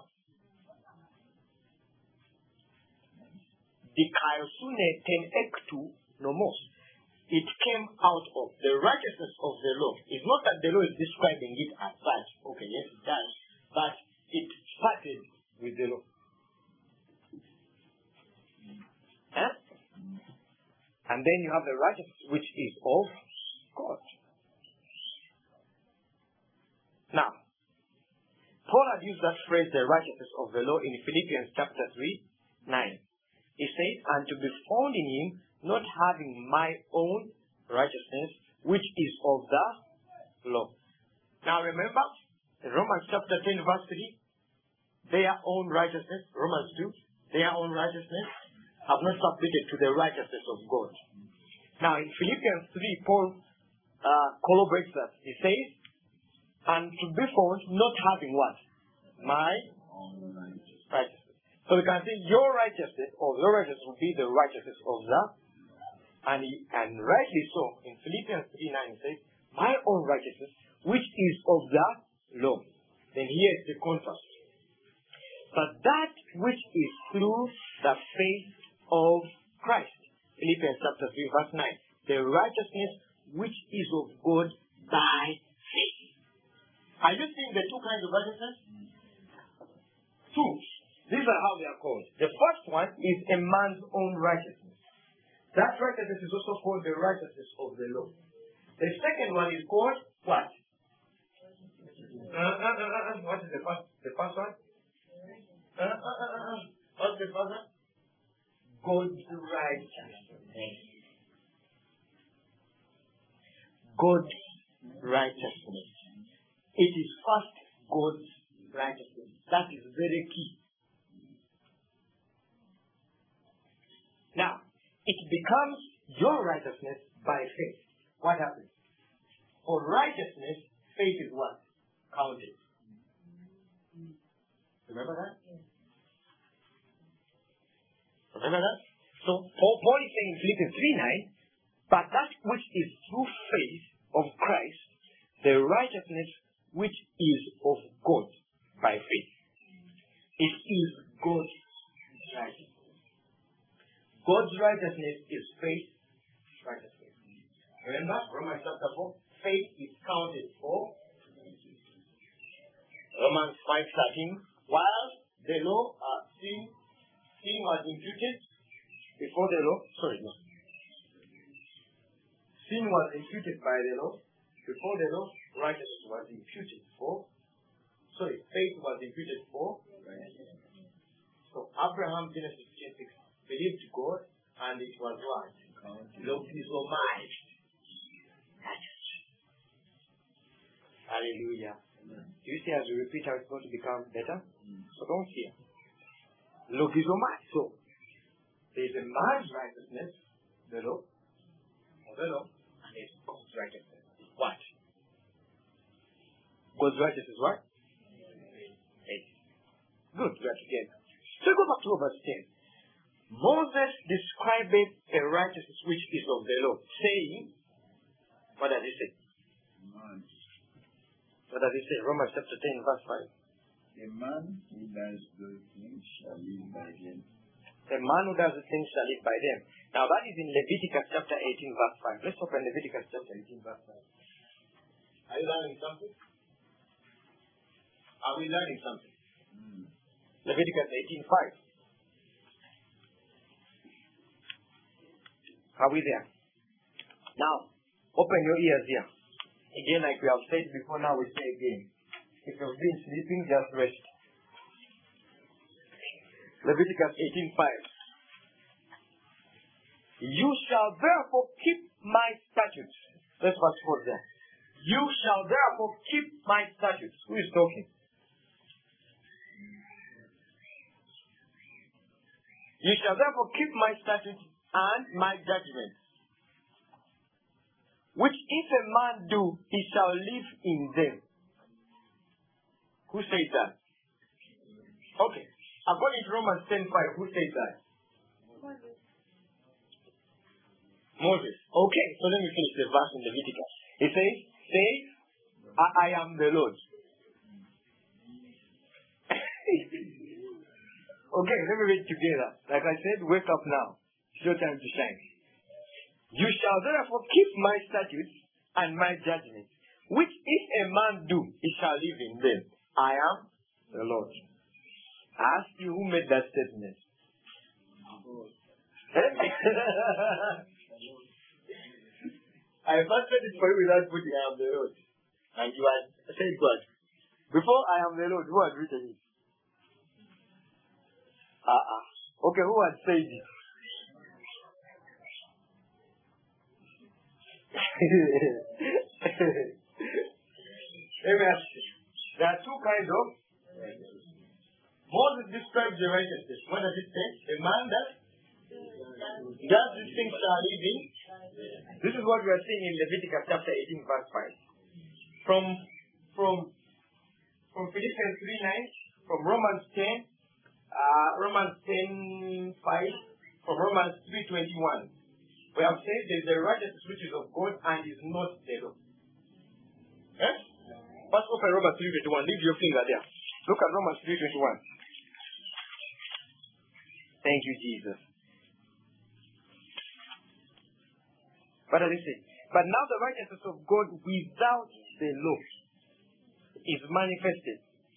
[SPEAKER 1] Dikaiosune ten ektu nomos. It came out of the righteousness of the law. It's not that the law is describing it as such. Okay, yes, it does. But it started with the law. Huh? And then you have the righteousness which is of God. Now, Paul had used that phrase, the righteousness of the law, in Philippians chapter three, nine. He says, and to be found in him, not having my own righteousness, which is of the law. Now remember, in Romans chapter ten, verse three, their own righteousness, Romans two, their own righteousness, have not submitted to the righteousness of God. Now in Philippians three, Paul uh, corroborates that. He says, and to be found not having what? My own righteousness. So we can say your righteousness, or your righteousness will be the righteousness of the, and, and rightly so, in Philippians three nine it says, my own righteousness, which is of the law. Then here is the contrast. But that which is through the faith of Christ. Philippians chapter three verse nine. The righteousness which is of God by faith. Are you seeing the two kinds of righteousness? Two. These are how they are called. The first one is a man's own righteousness. That righteousness is also called the righteousness of the law. The second one is called what? Uh, uh, uh, uh, what is the first, the first one? Uh, uh, uh, uh, what's the first one? God's righteousness. God's righteousness. It is first God's righteousness. That is very key. Now, it becomes your righteousness by faith. What happens? For righteousness, faith is what? Counted. Remember that? Remember that? So, Paul, Paul is saying in Philippians three nine, but that which is through faith of Christ, the righteousness which is of God by faith. It is God's righteousness. God's righteousness is faith righteousness. Remember, Romans chapter four, faith is counted for. Romans five thirteen, while the law, uh, sin, sin was imputed before the law. Sorry, no. Sin was imputed by the law. Before the law, righteousness was imputed for. Sorry, faith was imputed for righteousness. So Abraham, Genesis six, believed God, And it was what? Logizomai. Hallelujah. Do you see as we repeat how it's going to become better? Mm. So don't fear. Logizomai. So there is a man's righteousness, the law, or the law, and there's God's righteousness. What? God's righteousness is what? Faith. Good, we are together. So go back to verse ten. Moses described a righteousness which is of the law, saying, what does he say?
[SPEAKER 2] Man.
[SPEAKER 1] What does he say? Romans chapter ten, verse five.
[SPEAKER 2] A man who does those things shall live by them.
[SPEAKER 1] The man who does the things shall live by them. Now that is in Leviticus chapter eighteen, verse five. Let's open Leviticus chapter eighteen, verse five. Are you learning something? Are we learning something? Mm. Leviticus eighteen, five. Are we there? Now, open your ears here. Again, like we have said before, now we say again. If you've been sleeping, just rest. Leviticus eighteen, five. You shall therefore keep my statutes. Let's fast forward there. You shall therefore keep my statutes. Who is talking? You shall therefore keep my statutes and my judgments, which if a man do, he shall live in them. Who says that? Okay. According to Romans ten, five, who says that? Moses. Moses. Okay, so let me finish the verse in Leviticus. It says, say, I, I am the Lord. Okay, let me read together. Like I said, wake up now. It's your time to shine. You shall therefore keep my statutes and my judgments, which if a man do, he shall live in them. I am the Lord. I ask you, who made that statement? I fasted it for you without putting I am the Lord. And you had said what? Before I am the Lord, who had written it? Uh-uh. Okay, who had said it? Let me ask you. There are two kinds of Moses describes the righteousness. What does it say? A man that does these things shall live in. This is what we are seeing in Leviticus chapter eighteen, verse five. From from from Philippians three nine, from Romans ten, uh, Romans ten five, from Romans three twenty one. We have said there is a righteousness which is of God and is not the law. Eh? First open Romans three twenty one. Leave your finger there. Look at Romans three twenty one. Thank you, Jesus. What does it say? But now the righteousness of God without the law is manifested.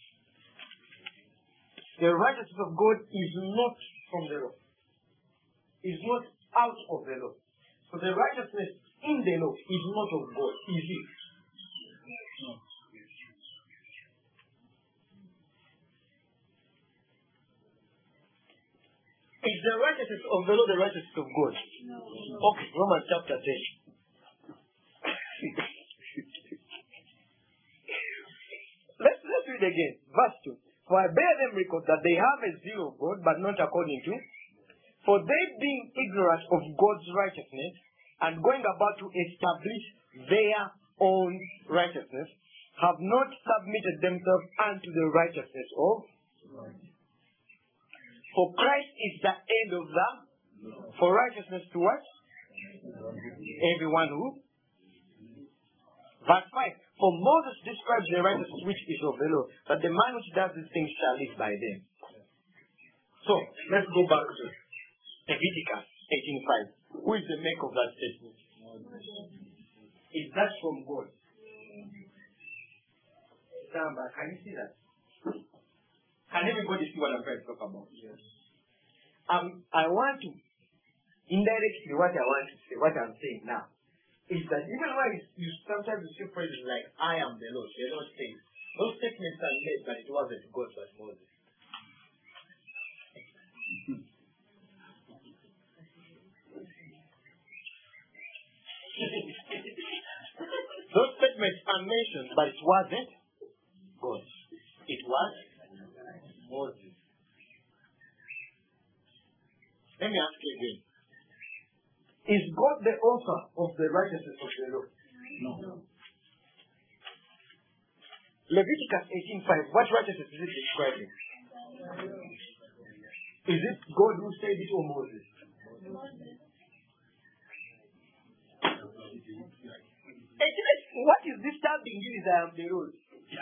[SPEAKER 1] The righteousness of God is not from the law. Is not out of the law. So the righteousness in the law is not of God. Is it? No. Is the righteousness of the law the righteousness of God? No. Okay, Romans chapter ten. let's, let's read again. Verse two. For I bear them record that they have a zeal of God, but not according to. For they being ignorant of God's righteousness, and going about to establish their own righteousness, have not submitted themselves unto the righteousness of God. For Christ is the end of the for righteousness to what? Everyone who? Verse five. For Moses describes the righteousness which is of the law, that the man which does these things shall live by them. So, let's go back to Leviticus eighteen five. Who is the maker of that statement? Is that from God? Samba, can you see that? Can everybody see what I'm trying to talk about? Yes. Um, I want to, indirectly what I want to say, what I'm saying now, is that even when you sometimes you see phrases like, I am the Lord, they don't say, those statements are made, but it wasn't God, but Moses. Those statements are mentioned, but it wasn't God. It was Moses. Let me ask you again. Is God the author of the righteousness of the law? No. Leviticus eighteen five. What righteousness is it describing? Is it God who said it or Moses? What is this telling you is I am the road.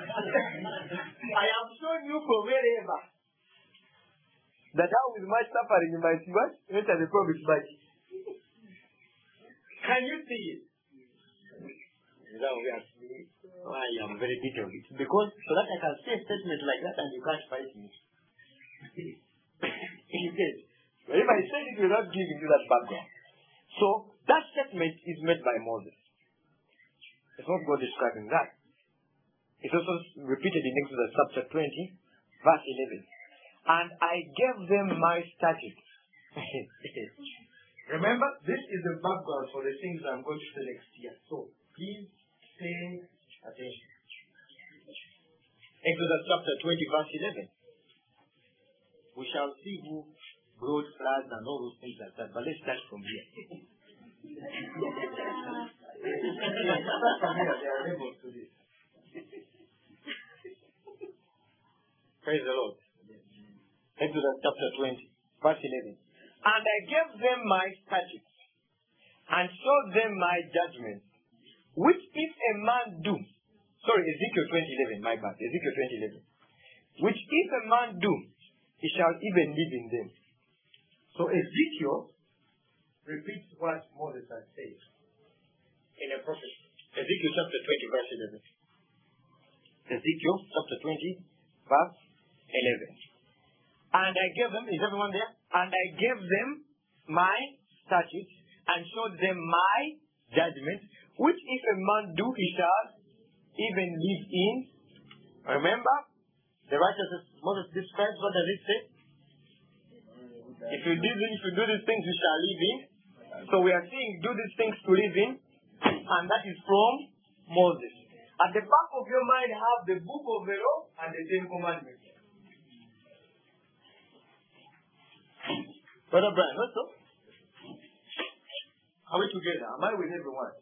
[SPEAKER 1] I have shown you from wherever that how with much suffering you might see what? Enter the promised land. Can you see it? I am very detailed. It's because so that I can say a statement like that and you can't fight me. But if I say it without giving you that background. So that statement is made by Moses. It's not God describing that. It's also repeated in Exodus chapter twenty, verse eleven. And I gave them my statutes. Remember, this is the background for the things I'm going to say next year. So please pay attention. Exodus chapter twenty, verse eleven. We shall see who brought floods and all those things like that. But let's start from here. Praise the Lord. Exodus chapter twenty, verse eleven. And I gave them my statutes and showed them my judgments, which if a man do, sorry, Ezekiel twenty eleven, my bad, Ezekiel twenty eleven, which if a man do, he shall even live in them. So Ezekiel repeats what Moses has said in a prophecy. Ezekiel chapter twenty, verse eleven. Ezekiel chapter twenty, verse eleven. And I gave them, is everyone there? And I gave them my statutes and showed them my judgments, which if a man do, he shall even live in. Remember, the righteousness Moses describes, what does it say? If you do, if you do these things, you shall live in. So we are seeing do these things to live in, and that is from Moses. At the back of your mind, have the book of the law and the Ten Commandments. Brother Brian, what's up? Are we together? Am I with everyone?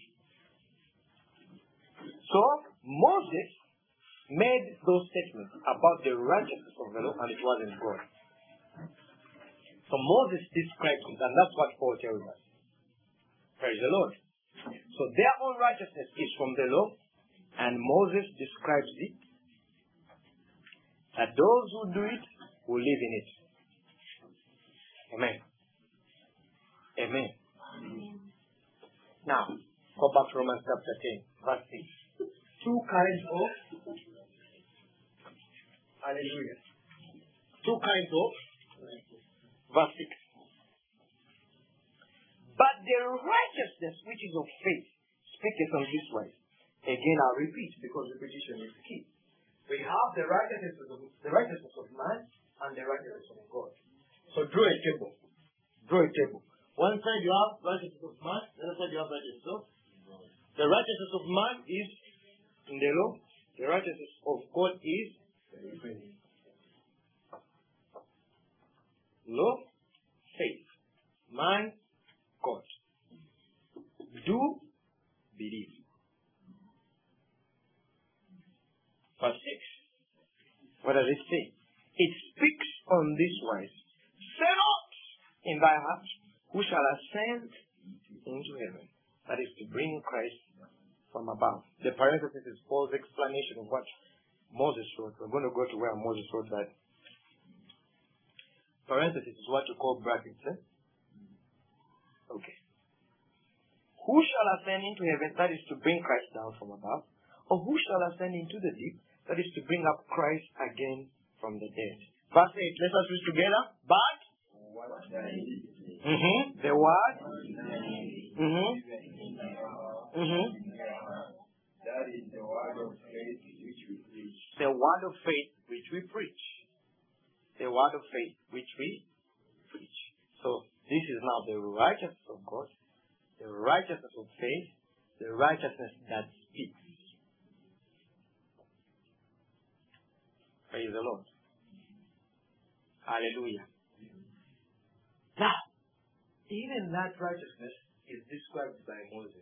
[SPEAKER 1] So, Moses made those statements about the righteousness of the law, and it wasn't God. So Moses described it, and that's what Paul tells us. Praise the Lord. So their own righteousness is from the law, and Moses describes it, that those who do it will live in it. Amen. Amen. Amen. Now, go back to Romans chapter ten, verse six. Two kinds of, hallelujah. Two kinds of, verse six. But the righteousness which is of faith speaketh on this wise. Again, I'll repeat because repetition is key. We have the righteousness of the righteousness of man and the righteousness of God. So draw a table. Draw a table. One side you have righteousness of man, the other side you have righteousness of God. The righteousness of man is in the law. The righteousness of God is faith. Law, faith. Man, God. Do, believe. Verse six. What does it say? It speaks on this wise. Say not in thy heart, who shall ascend into heaven? That is to bring Christ from above. The parenthesis is Paul's explanation of what Moses wrote. We're going to go to where Moses wrote that. Parenthesis is what you call brackets. Eh? Okay. Who shall ascend into heaven? That is to bring Christ down from above. Or who shall ascend into the deep? That is to bring up Christ again from the dead. Verse eight. Let us read together. But mm-hmm. the word mm-hmm. Mm-hmm.
[SPEAKER 2] That is the word of faith which we preach.
[SPEAKER 1] The word of faith which we preach. The word of faith which we preach. So this is now the righteousness of God, the righteousness of faith, the righteousness that speaks. Praise the Lord. Hallelujah. Now, even that righteousness is described by Moses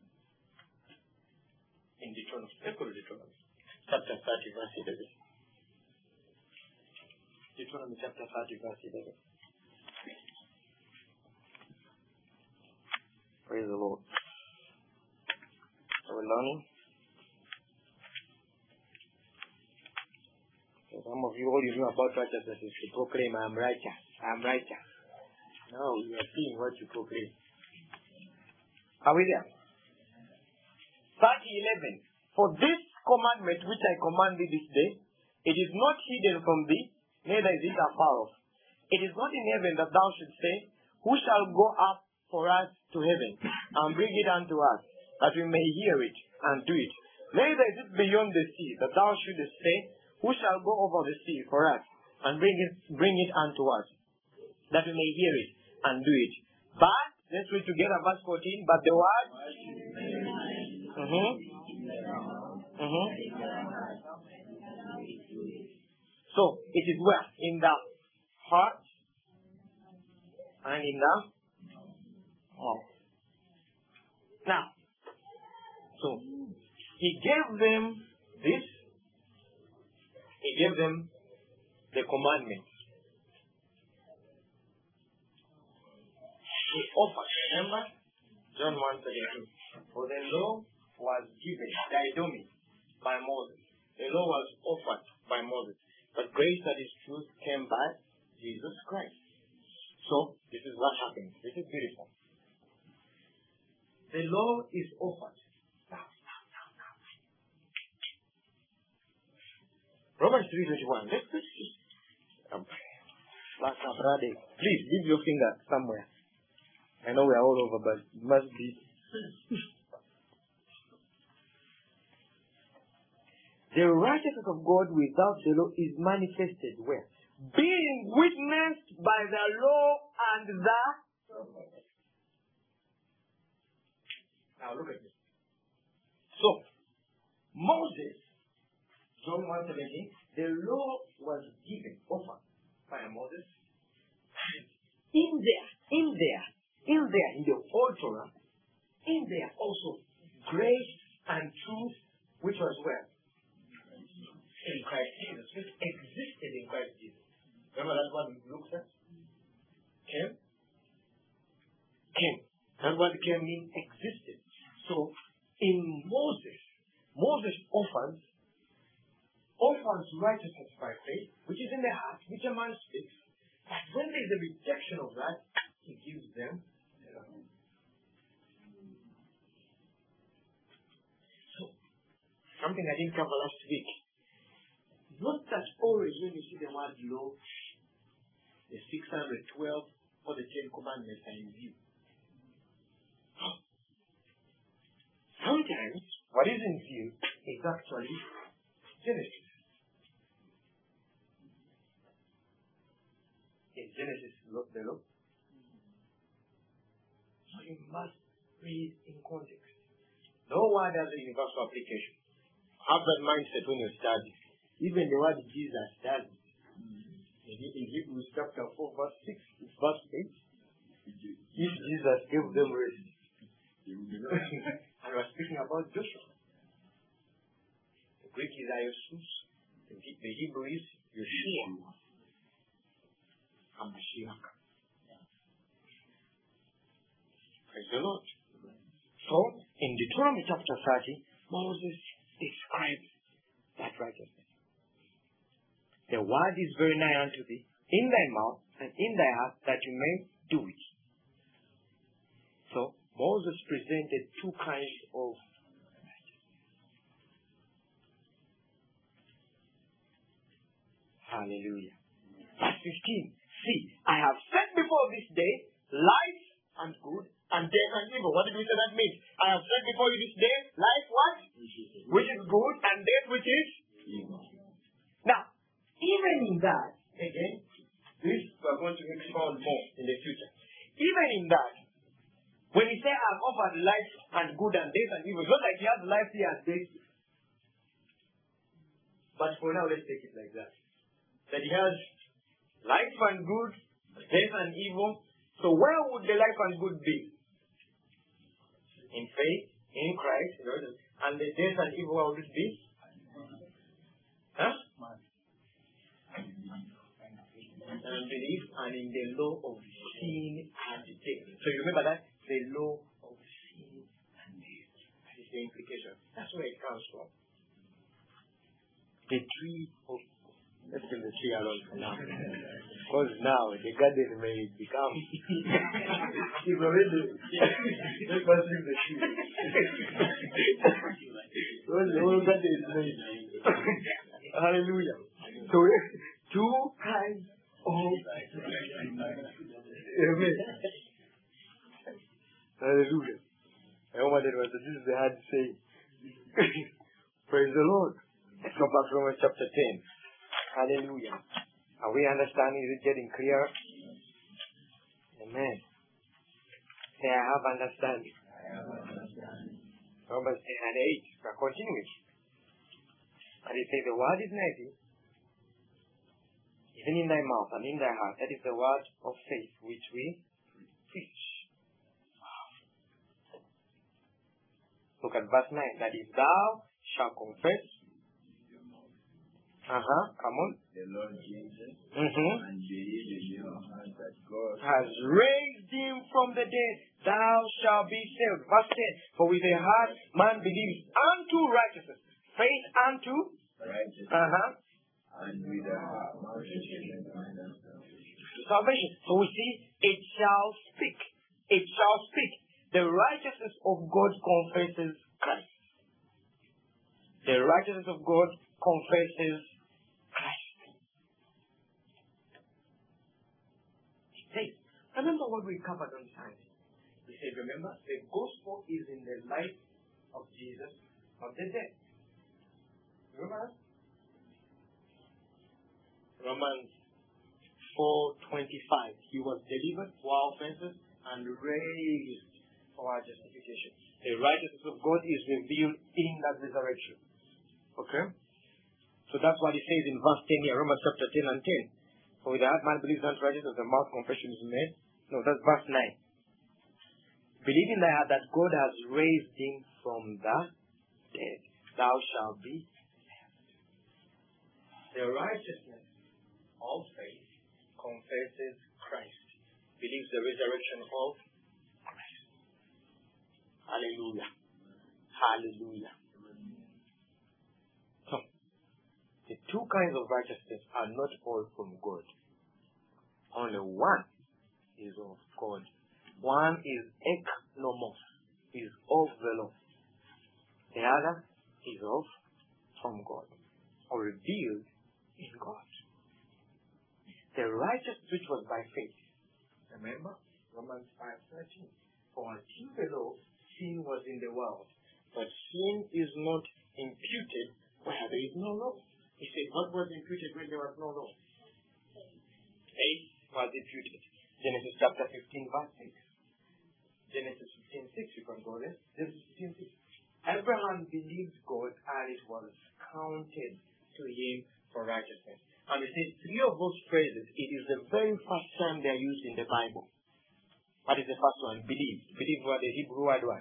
[SPEAKER 1] in Deuteronomy. Let's go to Deuteronomy chapter thirty, verse eleven. Deuteronomy chapter thirty, verse eleven. Praise the Lord. So we're learning. So some of you, all you know about righteousness is to proclaim, I am righteous. I am righteous. Now you are seeing what you proclaim. Are we there? thirty eleven. For this commandment which I command thee this day, it is not hidden from thee, neither is it afar off. It is not in heaven that thou shouldst say, who shall go up for us to heaven, and bring it unto us, that we may hear it, and do it. Neither is it beyond the sea, that thou shouldest say, who shall go over the sea for us, and bring it, bring it unto us, that we may hear it, and do it. But, let's read together verse fourteen, but the word, mm-hmm. Mm-hmm. So, it is where? In the heart, and in the mouth. Now, so, he gave them this, he gave them the commandments. He offered, remember? John one seventeen. For the law was given, diadomi, by Moses. The law was offered by Moses. But grace that is truth came by Jesus Christ. So, this is what happens. This is beautiful. The law is offered. Now, now, now, now. Romans three twenty-one. Let's see. Um, Please, leave your finger somewhere. I know we are all over, but it must be. The righteousness of God without the law is manifested where? Being witnessed by the law and the. Now look at this. So, Moses, John one seventeen, the law was given, offered by Moses. In there, in there, in there, in the whole Torah, in there also, grace and truth, which was where? In Christ Jesus, which existed in Christ Jesus. Remember that one looks at? Came? Came. That word came means existed. So, in Moses, Moses offers, offers righteousness by faith, which is in the heart, which a man speaks. But when there is a rejection of that, he gives them the law. So, something I didn't cover last week. Not that always when you see the word law, the six hundred twelve or the Ten Commandments are in view. Sometimes what is in view is actually Genesis. In Genesis, look the law. So you must read in context. No word has a universal application. Have that mindset when you study. Even the word Jesus does it. In Hebrews chapter four, verse six, verse eight. If Jesus gave them rest. And we're speaking about Joshua. The Greek is Iosus. The Hebrew is Yeshua. HaMashiach. Praise the Lord. So, in Deuteronomy chapter thirty, Moses describes that righteousness. The word is very nigh unto thee, in thy mouth and in thy heart, that you may do it. So, Moses presented two kinds of righteousness. Hallelujah. Verse fifteen. See, I have set before this day life and good, and death and evil. What did we say that means? I have set before you this day life what? Which is good, and death which is evil. Now, even in that, again, this we are going to expound more in the future. Even in that, When he said, I've offered life and good and death and evil, it's not like he has life here and death here. But for now, let's take it like that. That he has life and good, death and evil. So where would the life and good be? In faith, in Christ, you know, and the death and evil, where would it be? Huh? And belief and in the law of sin and death. So you remember that? The law of sin and death. That is the implication. That's where it comes from. The tree of... Let's leave the tree alone for now. Because now the garden may become... It's already... Let's not leave the tree. Because the whole garden is made. Hallelujah. So, two kinds of... Amen. Hallelujah. I hope that was, this is the hard saying. Praise the Lord. Let's go back to Romans chapter ten. Hallelujah. Are we understanding? Is it getting clear? Amen. Say, I have understanding. Romans ten and eight. We are continuing. And it says, the word is mighty, even in thy mouth and in thy heart. That is the word of faith which we preach. Look at verse nine. That if thou shalt confess, uh-huh, come on.
[SPEAKER 2] The Lord Jesus,
[SPEAKER 1] Mm-hmm.
[SPEAKER 2] and believe in your heart that God
[SPEAKER 1] Has raised him from the dead, thou shalt be saved. Verse ten. For with the heart man believes unto righteousness, faith unto
[SPEAKER 2] righteousness,
[SPEAKER 1] uh-huh,
[SPEAKER 2] and with the heart man shall
[SPEAKER 1] salvation. So we see, it shall speak. It shall speak. The righteousness of God confesses Christ. The righteousness of God confesses Christ. Hey, remember what we covered on Sunday? We said, remember, the gospel is in the life of Jesus, of the dead. Remember that? Romans four twenty-five. He was delivered for our offenses and raised for our justification. The righteousness of God is revealed in that resurrection. Okay? So that's what he says in verse ten here, Romans chapter ten and ten. For with the heart man believes unto righteousness, the mouth confession is made. No, that's verse nine. Believe in thy heart that God has raised him from the dead, thou shalt be saved. The righteousness of faith confesses Christ, believes the resurrection of Christ. Hallelujah. Hallelujah. So, the two kinds of righteousness are not all from God. Only one is of God. One is ek nomos, is of the law. The other is of from God, or revealed in God. The righteousness which was by faith. Remember? Romans five thirteen. For until the law, sin was in the world. But sin is not imputed where there is no law. He said, what was imputed when there was no law? Faith was imputed. Genesis chapter fifteen, verse six. Genesis fifteen, six, you can go there. Genesis fifteen, six. Abraham believed God and it was counted to him for righteousness. And we see three of those phrases, it is the very first time they are used in the Bible. What is the first one? Believe. Believe what the Hebrew word what?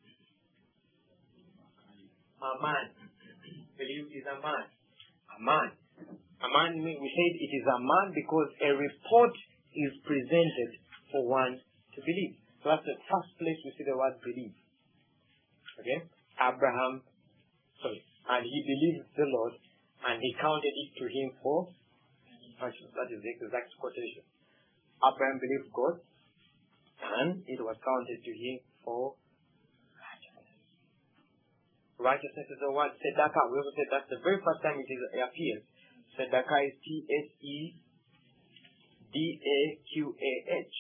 [SPEAKER 1] A man. Believe is a man. A man. A man, we said it is a man because a report is presented for one to believe. So that's the first place we see the word believe. Okay? Abraham, sorry, and he believed the Lord, and he counted it to him for righteousness. That is the exact quotation. Abraham believed God, and it was counted to him for righteousness. Righteousness is the word tzedakah. We also said that's the very first time it, is, it appears. Tzedakah is T S E D A Q A H.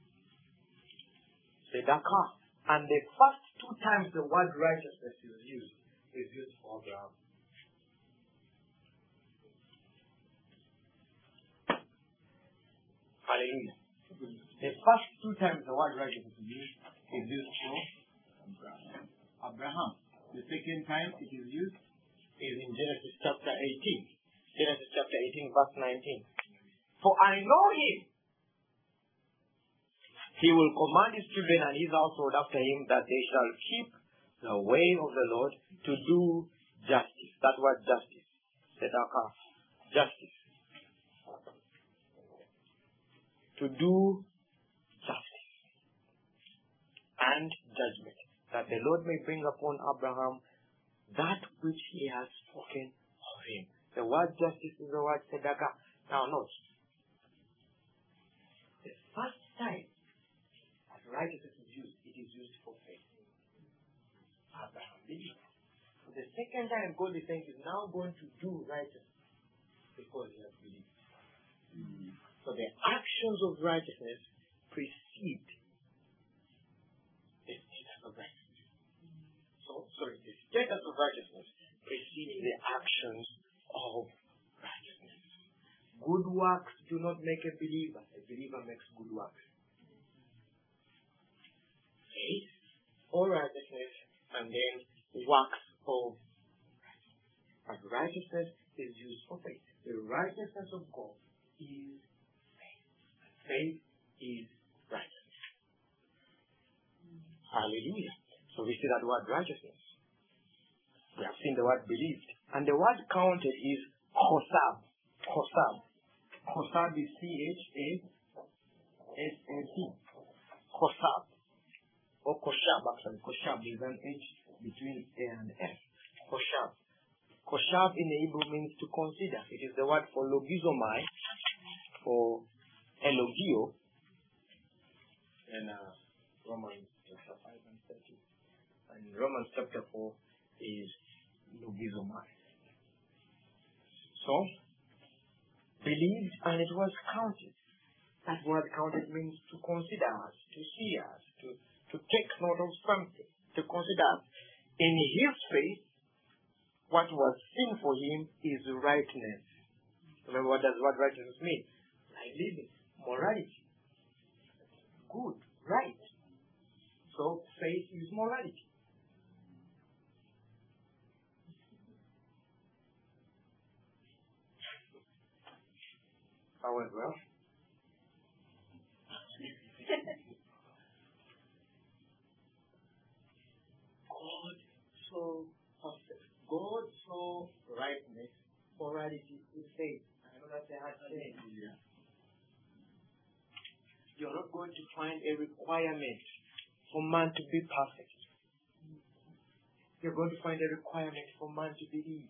[SPEAKER 1] Tzedakah. And the first two times the word righteousness is used, is used for Abraham. Hallelujah. The first two times the word righteousness is used is used for
[SPEAKER 2] Abraham. Abraham. The second time it is used
[SPEAKER 1] is in Genesis chapter eighteen. Genesis chapter eighteen, verse nineteen. For I know him. He will command his children and his household after him that they shall keep the way of the Lord to do justice. That word justice. Tzedakah. Justice. To do justice and judgment, that the Lord may bring upon Abraham that which he has spoken of him. The word justice is the word tzedakah. Now note, the first time that righteousness is used, it is used for faith. Abraham believed. The second time God is saying he's now going to do righteousness because he has believed. Mm-hmm. So the actions of righteousness precede the status of righteousness. So, sorry, the status of righteousness precedes the actions of righteousness. Good works do not make a believer. A believer makes good works. Faith or righteousness, and then works of righteousness. But righteousness is used for faith. The righteousness of God is faith is righteousness. Hallelujah. So we see that word righteousness. We have seen the word believed. And the word counted is chosab. Chosab. Chosab is C H A S A B. Chosab. Or koshab actually. Koshab is an H between A and S. Koshab. Koshab in the Hebrew means to consider. It is the word for logizomai, for elogio, in uh, Romans chapter five and thirty. And Romans chapter four is logizomai. So, believed and it was counted. That word counted means to consider us, to see us, to, to take note of something, to consider us. In his faith, what was seen for him is rightness. Remember, what does what righteousness mean? Right living. Morality. Good. Right. So faith is morality. However, God saw perfect. God saw rightness, morality in faith. I know that's a hard thing. You're not going to find a requirement for man to be perfect. You're going to find a requirement for man to believe.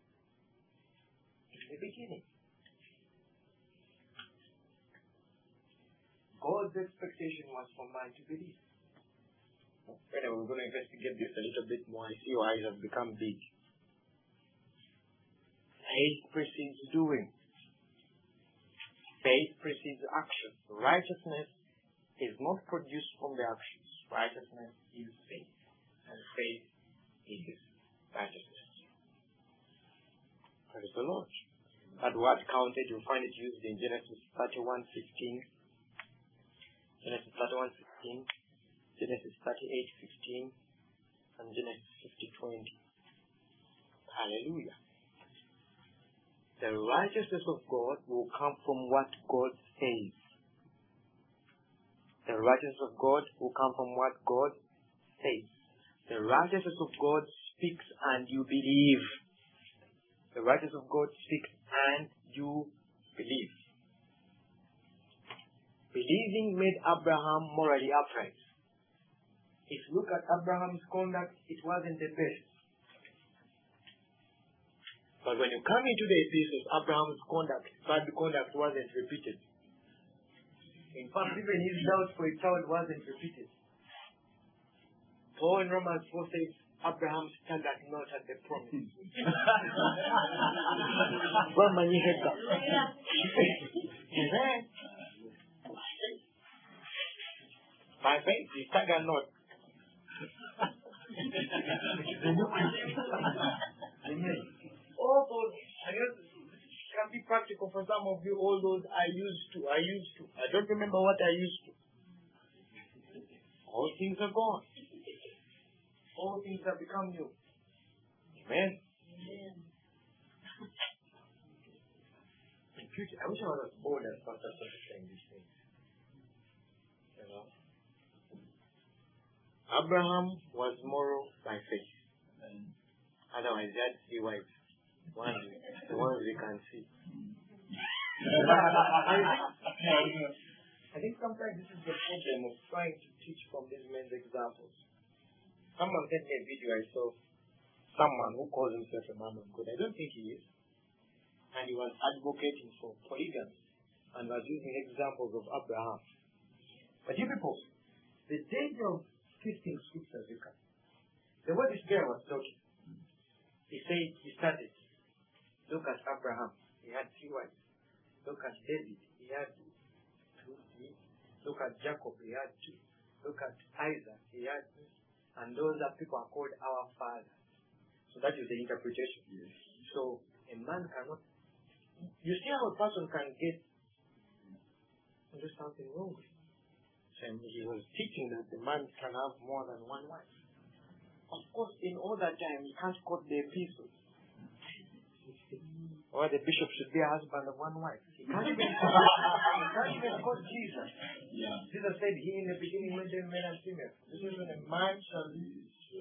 [SPEAKER 1] In the beginning, God's expectation was for man to believe. Anyway, we're going to investigate this a little bit more. I see your eyes have become big. Faith precedes doing. Faith precedes action. Righteousness is not produced from the actions. Righteousness is faith. And faith is righteousness. Praise the Lord. That word counted, you'll find it used in Genesis thirty-one fifteen. Genesis thirty-one fifteen. Genesis thirty-eight fifteen. And Genesis fifty twenty. Hallelujah. The righteousness of God will come from what God says. The righteousness of God will come from what God says. The righteousness of God speaks and you believe. The righteousness of God speaks and you believe. Believing made Abraham morally upright. If you look at Abraham's conduct, it wasn't the best. But when you come into the epistles, Abraham's conduct, bad conduct wasn't repeated. In fact, even his doubt for a child wasn't repeated. Paul in Romans four says, Abraham staggered not at the promise. By faith, he staggered not. Amen. All those, I guess, can be practical for some of you. All those I used to, I used to. I don't remember what I used to. All things are gone. All things have become new. Amen. Amen. I wish I was as bold as Pastor Seth saying these things. You know? Abraham was moral by faith. Otherwise, he had three wives. One, the ones we can see. I think sometimes this is the problem of trying to teach from these men's examples. Someone sent me a video. I saw someone who calls himself a man of God. I don't think he is. And he was advocating for polygamy and was using examples of Abraham. But you people, the danger of twisting scriptures, you can. The way this guy was talking, he said, he started, look at Abraham, he had three wives. Look at David, he had two, three. Look at Jacob, he had two. Look at Isaac, he had two. And those are people are called our father. So that is the interpretation. Yes. So a man cannot. You see how a person can get. There's something wrong with him. So he was teaching that the man can have more than one wife. Of course, in all that time, he can't quote the epistles. Or the bishop should be a husband of one wife. He can't even, he can't even quote Jesus. Yeah. Jesus said, he in the beginning made them male and female. This is when a man shall be.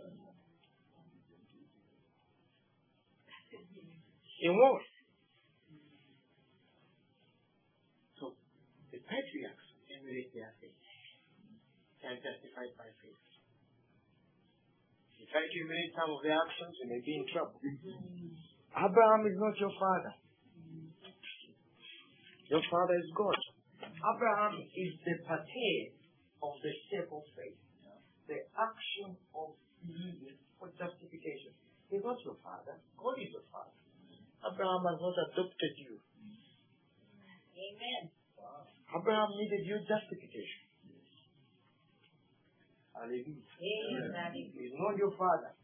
[SPEAKER 1] In what? So, the patriarchs emulate their faith. They are justified by faith. If you try to emulate some of their actions, you may be in trouble. Abraham is not your father. Your father is God. Abraham is the pattern of the step of faith. The action of believing for justification. He's not your father. God is your father. Abraham has not adopted you. Amen. Wow. Abraham needed your justification. Hallelujah. Amen. He's not your father.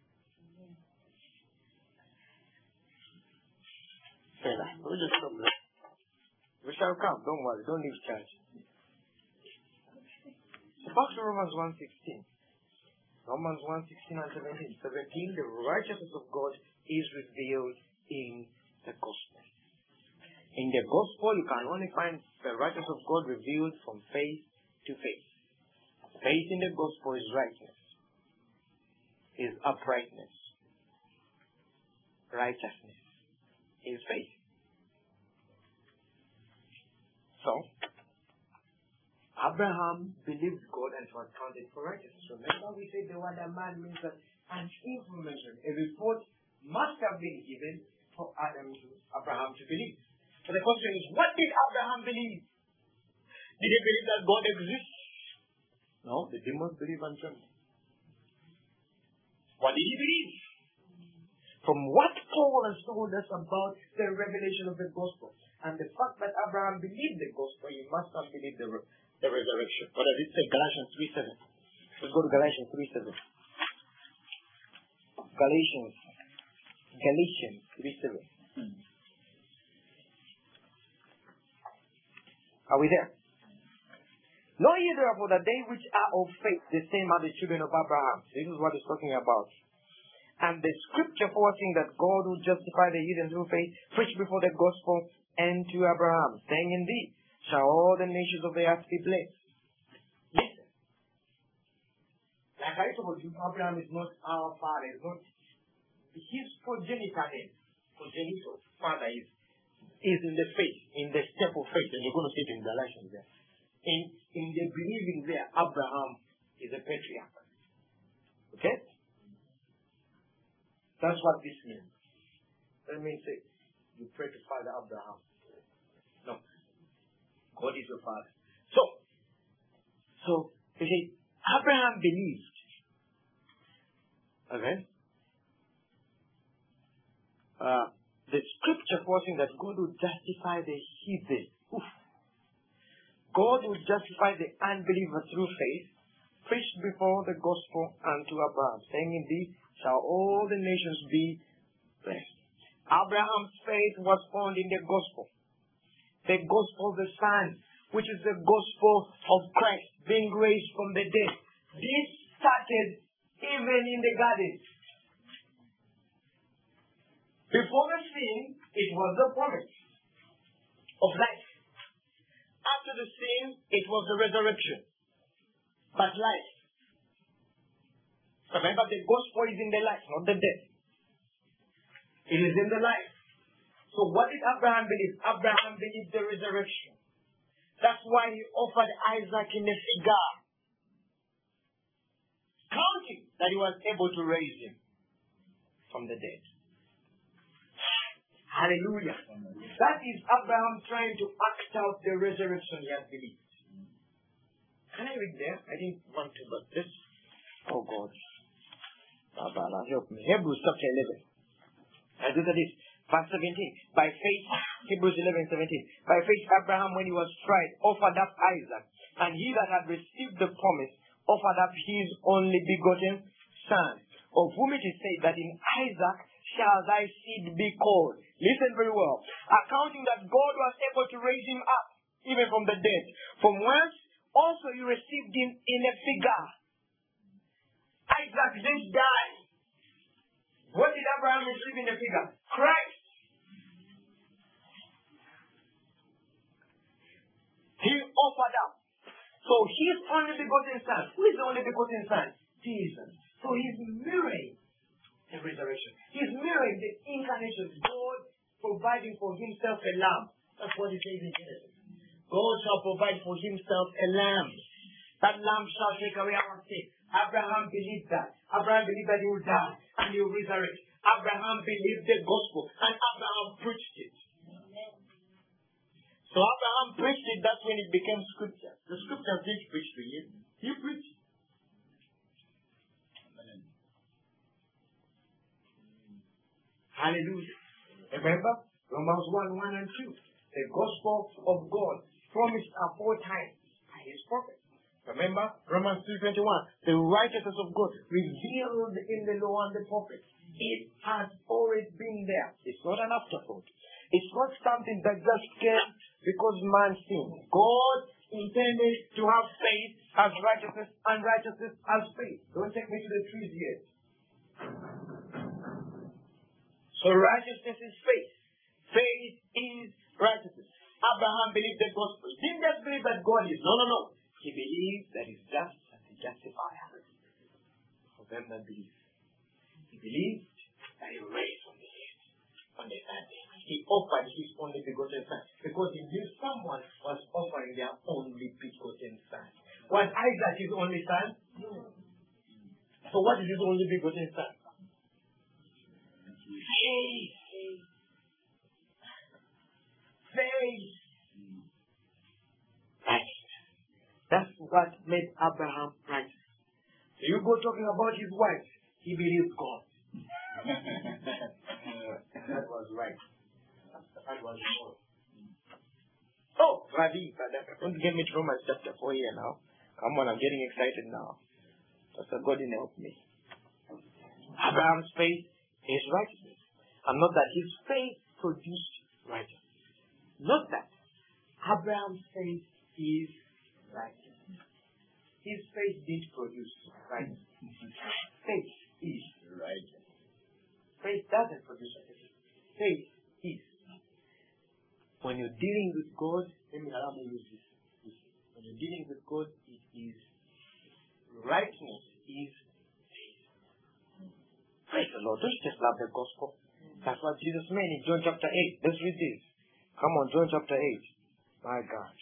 [SPEAKER 1] We just come there. We shall come. Don't worry. Don't leave church. So back to Romans one sixteen. Romans one sixteen and seventeen. seventeen. The righteousness of God is revealed in the gospel. In the gospel, you can only find the righteousness of God revealed from faith to faith. Faith in the gospel is righteousness. Is uprightness. Righteousness is faith. So, Abraham believed God and was counted for righteousness. Remember we said the word a man means that an information, a report must have been given for Adam to, Abraham to believe. So the question is, what did Abraham believe? Did he believe that God exists? No, the demons believe and tremble. What did he believe? From what Paul has told us about the revelation of the gospel and the fact that Abraham believed the gospel, he must have believed the, the resurrection. What does it say? Galatians three seven. Let's go to Galatians three seven. Galatians. Galatians three seven. Are we there? Know ye therefore that they which are of faith, the same are the children of Abraham. This is what he's talking about. And the scripture foreseeing that God will justify the heathen through faith, preached before the gospel and to Abraham, saying, in thee shall all the nations of the earth be blessed. Listen. Like I told you, Abraham is not our father. It's not his progenitor name. Progenitor father is, is in the faith, in the step of faith. And you're going to see it in Galatians there. In, in the believing there, Abraham is a patriarch. Okay? That's what this means. That means say, you pray to Father Abraham. No. God is your father. So, so, you see, Abraham believed. Okay? Uh, the scripture forcing that God will justify the heathen. Oof. God will justify the unbeliever through faith, preached before the gospel unto Abraham, saying, indeed, shall all the nations be blessed. Abraham's faith was found in the gospel. The gospel of the Son, which is the gospel of Christ being raised from the dead. This started even in the garden. Before the sin, it was the promise of life. After the sin, it was the resurrection. But life. Remember, the gospel is in the life, not the death. It is in the life. So what did Abraham believe? Abraham believed the resurrection. That's why he offered Isaac in a figure, counting that he was able to raise him from the dead. Hallelujah. That is Abraham trying to act out the resurrection he had believed. Can I read there? I didn't want to, but this. Oh God. Abba, help me. Hebrews chapter eleven. I do this. Verse seventeen. By faith, Hebrews eleven seventeen. By faith, Abraham, when he was tried, offered up Isaac. And he that had received the promise offered up his only begotten son, of whom it is said that in Isaac shall thy seed be called. Listen very well. Accounting that God was able to raise him up, even from the dead, from whence also you received him in a figure. Isaac didn't die. What did Abraham receive in the figure? Christ. He offered up. So his only begotten son. Who is the only begotten son? Jesus. So he's mirroring the resurrection. He's mirroring the incarnation. God providing for himself a lamb. That's what he says in Genesis. God shall provide for himself a lamb. That lamb shall take away our sin. Abraham believed that. Abraham believed that he will die and he will resurrect. Abraham believed the gospel and Abraham preached it. So Abraham preached it, that's when it became scripture. The scriptures didn't preach to him. He preached. Hallelujah. Remember? Romans one, one and two. The gospel of God promised aforetime by his prophet. Remember? Romans three twenty-one. The righteousness of God revealed in the law and the prophets. It has always been there. It's not an afterthought. It's not something that just came because man sinned. God intended to have faith as righteousness and righteousness as faith. Don't take me to the trees yet. So righteousness is faith. Faith is righteousness. Abraham believed the gospel. He didn't just believe that God is. No, no, no. He believed that he's just and the justifier for them that believe. He believed that he raised from the dead on the third day. He offered his only begotten son because he knew someone was offering their only begotten son. Was Isaac his only son? No. So what is his only begotten son? Faith. Faith. Righteousness. That's what made Abraham righteous. So you go talking about his wife. He believed God. That was right. That was wrong. Oh, Ravi, don't get me to Romans chapter four here now. Come on, I'm getting excited now. Pastor Godin help me. Abraham's faith is righteousness. And not that his faith produced righteousness. Not that. Abraham's faith is righteousness. His faith did produce righteousness. Faith is righteousness. Faith doesn't produce righteousness. Faith is. When you're dealing with God, let me allow me to use this. When you're dealing with God, it is righteousness is faith. Praise the Lord. Don't you just love the gospel? That's what Jesus meant in John chapter eight. Let's read this. Come on, John chapter eight. My God.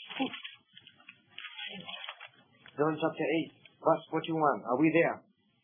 [SPEAKER 1] John chapter eight, verse forty-one. Are we there?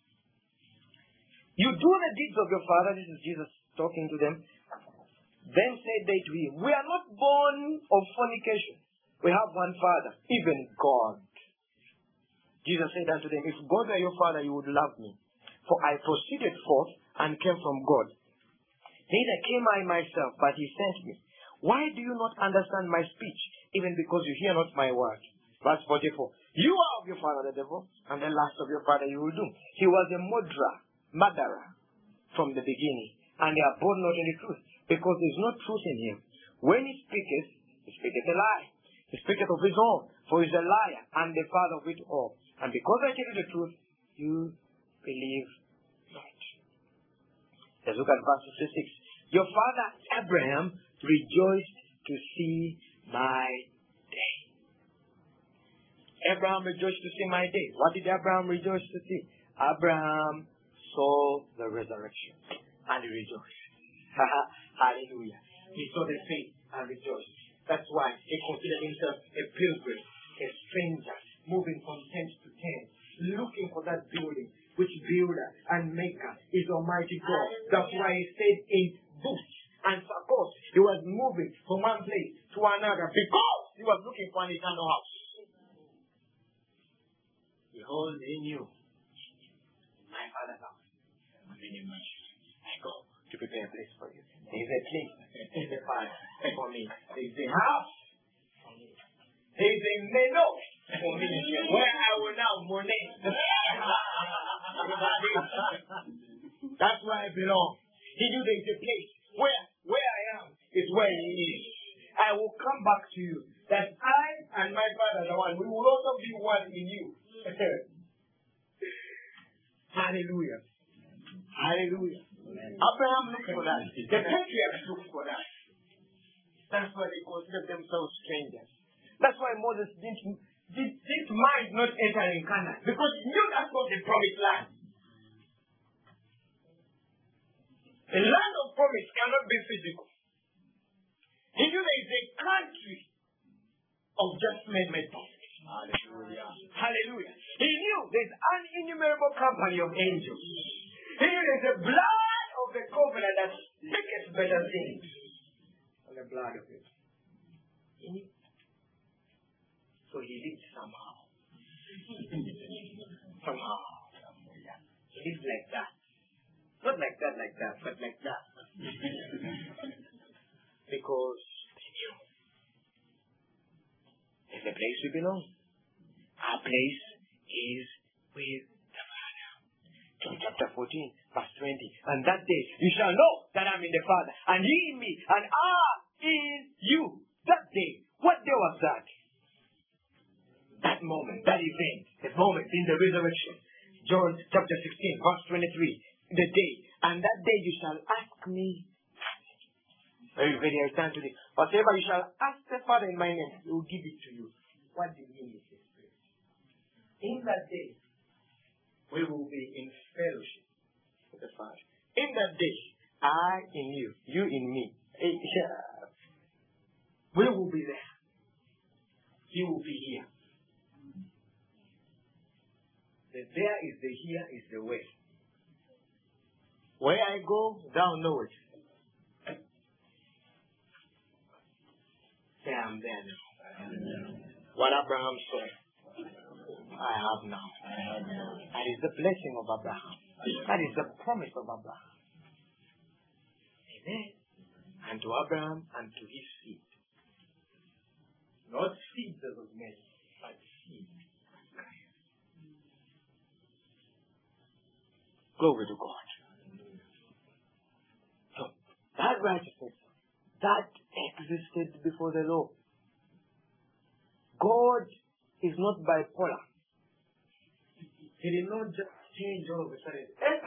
[SPEAKER 1] You do the deeds of your father. This is Jesus talking to them. Then said they to him, we are not born of fornication. We have one Father, even God. Jesus said unto them, if God were your Father, you would love me. For I proceeded forth and came from God. Neither came I myself, but he sent me. Why do you not understand my speech, even because you hear not my word? Verse forty-four. You are of your father the devil, and the last of your father you will do. He was a murderer, murderer from the beginning, and they abode not in the truth, because there is no truth in him. When he speaketh, he speaketh a lie. He speaketh of his own, for he is a liar, and the father of it all. And because I tell you the truth, you believe not. Let's look at verse fifty-six. Your father Abraham rejoiced to see my day. Abraham rejoiced to see my day. What did Abraham rejoice to see? Abraham saw the resurrection and he rejoiced. Hallelujah. He saw the faith and rejoiced. That's why he considered himself a pilgrim, a stranger, moving from tent to tent, looking for that building, which builder and maker is Almighty God. That's why he said in boots and circles, he was moving from one place to another because he was looking for an eternal house. Behold, he knew my father's house. Many mansions. I go to prepare a place for you. There is a place in the Father for me. There is a house for me. There is a meadow for me where I will now monet. That's where I belong. He knew there is a place where where I am is where he is. I will come back to you. That I and my Father are one. We will also be one in you. Hallelujah. Hallelujah. Abraham looked for that. The patriarchs looked for that. That's why they considered themselves strangers. That's why Moses didn't, did, didn't mind not entering Canaan. Because he knew that's not the promised land. The land of promise cannot be physical. He knew there is a country of just men made perfect. Hallelujah. Hallelujah. He knew there's an innumerable company of angels. He knew there's the blood of the covenant that speaketh better things than the blood of it. He knew. So he lived somehow. Somehow. He lived like that. Not like that, like that, but like that. Because he knew. There's a place we belong. Our place is with the Father. John chapter fourteen, verse twenty. And that day you shall know that I'm in the Father, and He in me, and I in you. That day. What day was that? That moment, that event, the moment in the resurrection. John chapter sixteen, verse twenty-three. The day. And that day you shall ask me. Very, very important to this. Whatever you shall ask the Father in my name, He will give it to you. What do you mean with His Spirit? In that day, we will be in fellowship with the Father. In that day, I in you, you in me. We will be there. He will be here. The there is the here is the way. Where I go, thou knowest. Say, I'm there now. What Abraham saw, I have now. That is the blessing of Abraham. That is the promise of Abraham. Amen. And to Abraham and to his seed. Not seeds of many, but seed. Glory to God. So, that righteousness, that existed before the law. God is not bipolar. He did not just change all of a sudden.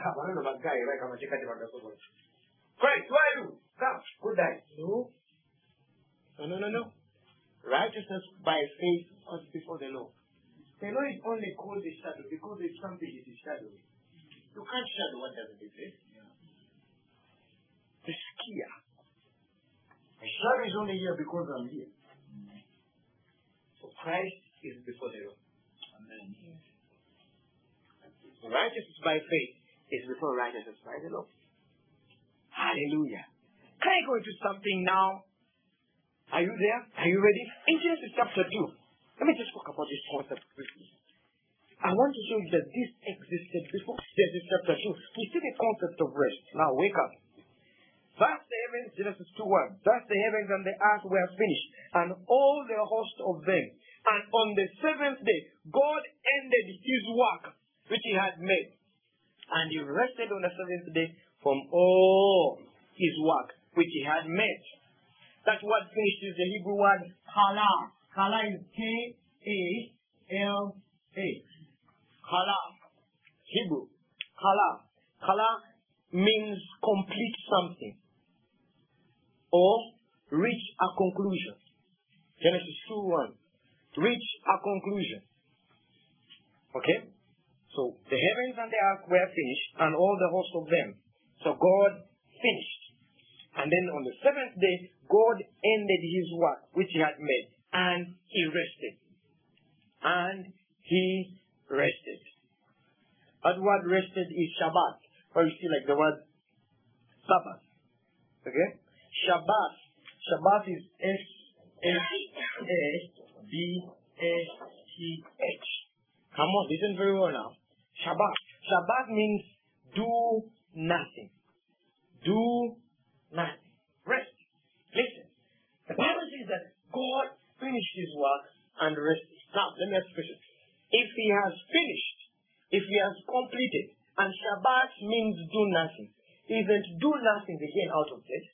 [SPEAKER 1] Christ, why are you? Come, good night. No. No, no, no, no. Righteousness by faith was before the law. The law is only called a shadow because it's something that is shadowy. You can't shadow what doesn't exist. The skier. The shadow is only here because I'm here. So Christ is before the law. Amen. Righteousness by faith is before righteousness by the law. Hallelujah. Can I go into something now? Are you there? Are you ready? In Genesis chapter two. Let me just talk about this concept quickly. I want to show you that this existed before Genesis chapter two. We see the concept of rest. Now wake up. Thus the heavens, Genesis two one. Thus the heavens and the earth were finished, and all the host of them. And on the seventh day, God ended his work which he had made. And he rested on the seventh day from all his work which he had made. That word finished is the Hebrew word kala. Kala is K A L A. Kala. Hebrew. Kala. Kala means complete something or reach a conclusion. Genesis two one. Reach a conclusion. Okay? So the heavens and the earth were finished and all the host of them. So God finished. And then on the seventh day, God ended his work which he had made and he rested. And he rested. That word rested is Shabbat. Or you see like the word Sabbath. Okay? Shabbat. Shabbat is S H A B A T H. Come on, listen very well now. Shabbat. Shabbat means do nothing. Do nothing. Rest. Listen. The Bible says that God finished his work and rested. Now, let me ask you a question. If he has finished, if he has completed, and Shabbat means do nothing, isn't do nothing again out of this?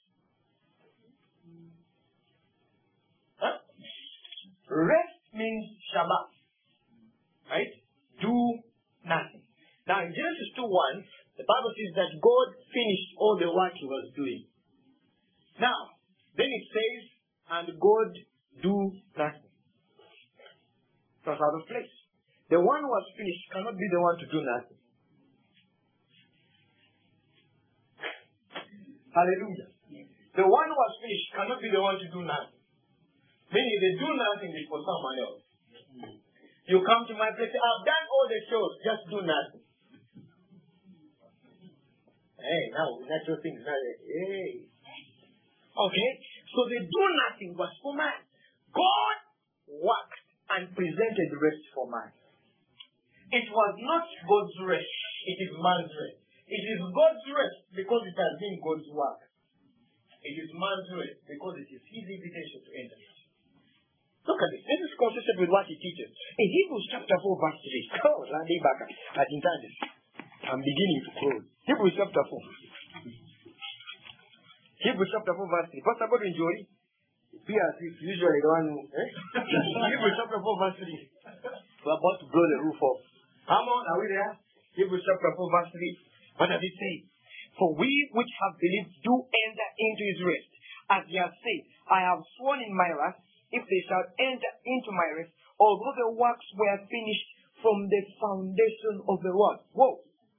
[SPEAKER 1] Huh? Rest means Shabbat. Right? Do nothing. Now in Genesis two one, the Bible says that God finished all the work he was doing. Now, then it says, and God do nothing. That's out of place. The one who has finished cannot be the one to do nothing. Hallelujah. The one who has finished cannot be the one to do nothing. Meaning the do nothing is for someone else. You come to my place, I've done all the shows, just do nothing. Hey, now natural things. Hey. Okay? So the do nothing was for man. God worked and presented rest for man. It was not God's rest, it is man's rest. It is God's rest because it has been God's work. It is man's rest because it is his invitation to enter it. Look at this. This is consistent with what he teaches. In Hebrews chapter four, verse three. Oh, Landy Baka. I think I'm beginning to close. Hebrews chapter four. Hebrews chapter four, verse three. Pastor God enjoy. P R C is usually the one who. Eh? Hebrews chapter four, verse three. We're about to blow the roof off. Come on, are we there? Hebrews chapter four, verse three. What does it say? For we which have believed do enter into his rest. As he has said, I have sworn in my wrath, if they shall enter into my rest, although the works were finished from the foundation of the world. Whoa.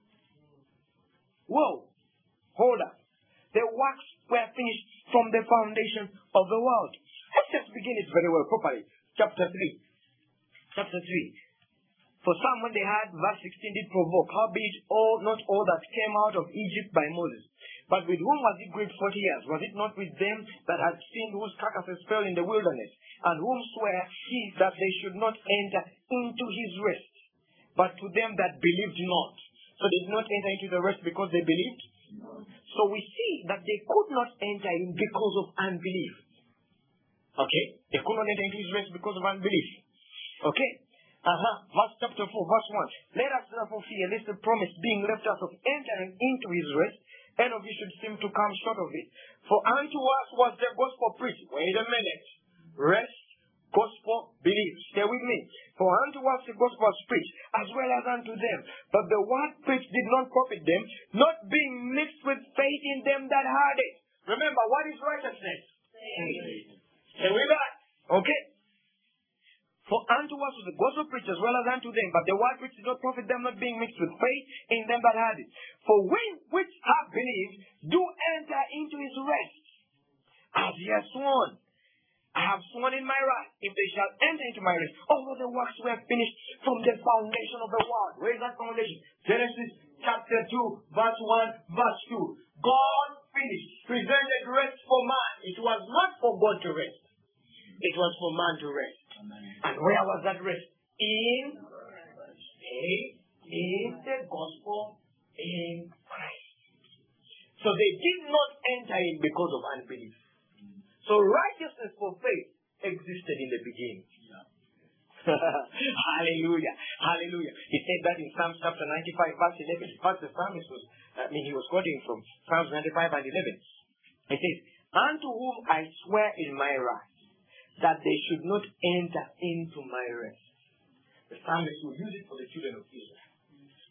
[SPEAKER 1] Whoa. Hold up. The works were finished from the foundation of the world. Let's just begin it very well properly. Chapter three. Chapter three. For some, when they had, verse sixteen, did provoke, howbeit all, not all that came out of Egypt by Moses. But with whom was he grieved forty years? Was it not with them that had sinned, whose carcasses fell in the wilderness? And whom sware he that they should not enter into his rest, but to them that believed not? So they did not enter into the rest because they believed? So we see that they could not enter in because of unbelief. Okay? They could not enter into his rest because of unbelief. Okay? Uh-huh. Verse chapter four, verse one. Let us therefore fear, lest the promise being left us of entering into his rest, any of you should seem to come short of it. For unto us was the gospel preached. Wait a minute. Rest, gospel, belief. Stay with me. For unto us the gospel was preached, as well as unto them. But the word preached did not profit them, not being mixed with faith in them that heard it. Remember, what is righteousness? Faith. Stay with that. Okay? For unto us was the gospel preached as well as unto them, but the word which did not profit them, not being mixed with faith in them that had it. For we which have believed do enter into his rest, as he has sworn. I have sworn in my wrath, if they shall enter into my rest, although the works were finished from the foundation of the world. Where is that foundation? Genesis chapter two, verse one, verse two. God finished, presented rest for man. It was not for God to rest. It was for man to rest. And where was that rest? In faith, in the gospel, in Christ. So they did not enter in because of unbelief. So righteousness for faith existed in the beginning. Yeah. Hallelujah. Hallelujah. He said that in Psalms chapter ninety-five, verse eleven. In fact, the psalmist was, I mean, he was quoting from Psalms ninety-five and eleven. He says, unto whom I swear in my wrath, that they should not enter into my rest. The psalmist will use it for the children of Israel.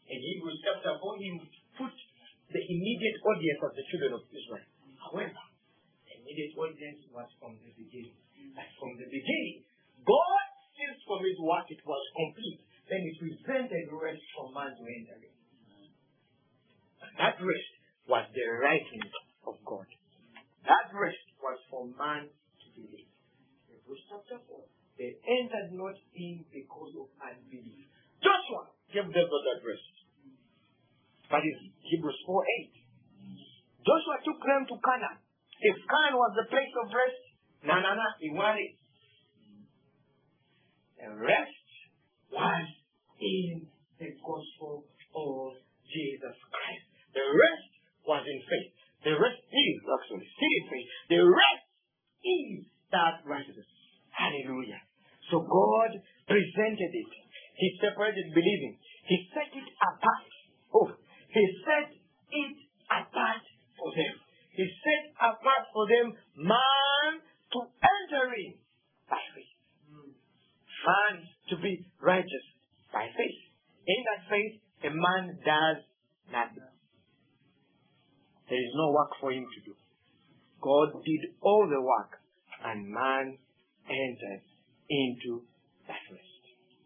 [SPEAKER 1] In Hebrews chapter four, he put the immediate audience of the children of Israel. However, the immediate audience was from the beginning. Like from the beginning, God, since from his work it was complete, then he presented rest for man to enter in. And that rest was the writing of God. That rest was for man to believe. Hebrews chapter four. They entered not in because of unbelief. Joshua gave them not that rest. That is Hebrews four eight. Joshua took them to Canaan. If Canaan was the place of rest, no, no, no, he wanted. The rest was in the gospel of Jesus Christ. The rest was in faith. The rest is actually still in faith. The rest is that righteousness. Hallelujah. So God presented it. He separated believing. He set it apart. Oh, he set it apart for them. He set apart for them man to enter in by faith. Man to be righteous by faith. In that faith, a man does nothing. There is no work for him to do. God did all the work, and man entered into that rest.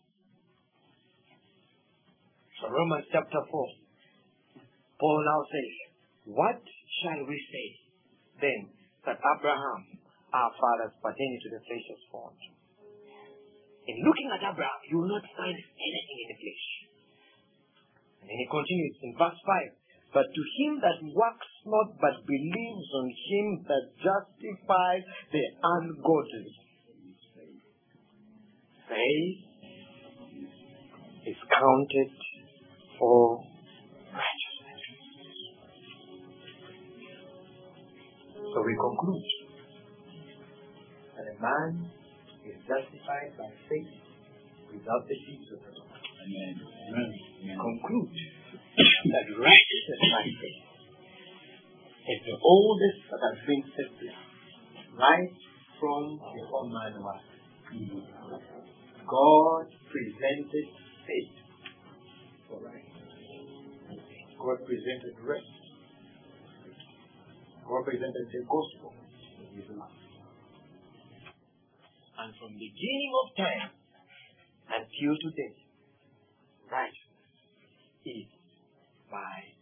[SPEAKER 1] So Romans chapter four, Paul now says, what shall we say then that Abraham, our fathers, pertaining to the flesh, has found? In looking at Abraham, you will not find anything in the flesh. And then he continues in verse five. But to him that works not, but believes on him that justifies the ungodly, faith is counted for righteousness. So we conclude that a man is justified by faith without the deeds of the law. Amen. Amen. We conclude that righteousness by faith is the oldest that has been set there, right from before man was. God presented faith for righteousness. God presented rest. God presented the gospel in his life. And from the beginning of time until today, righteousness is by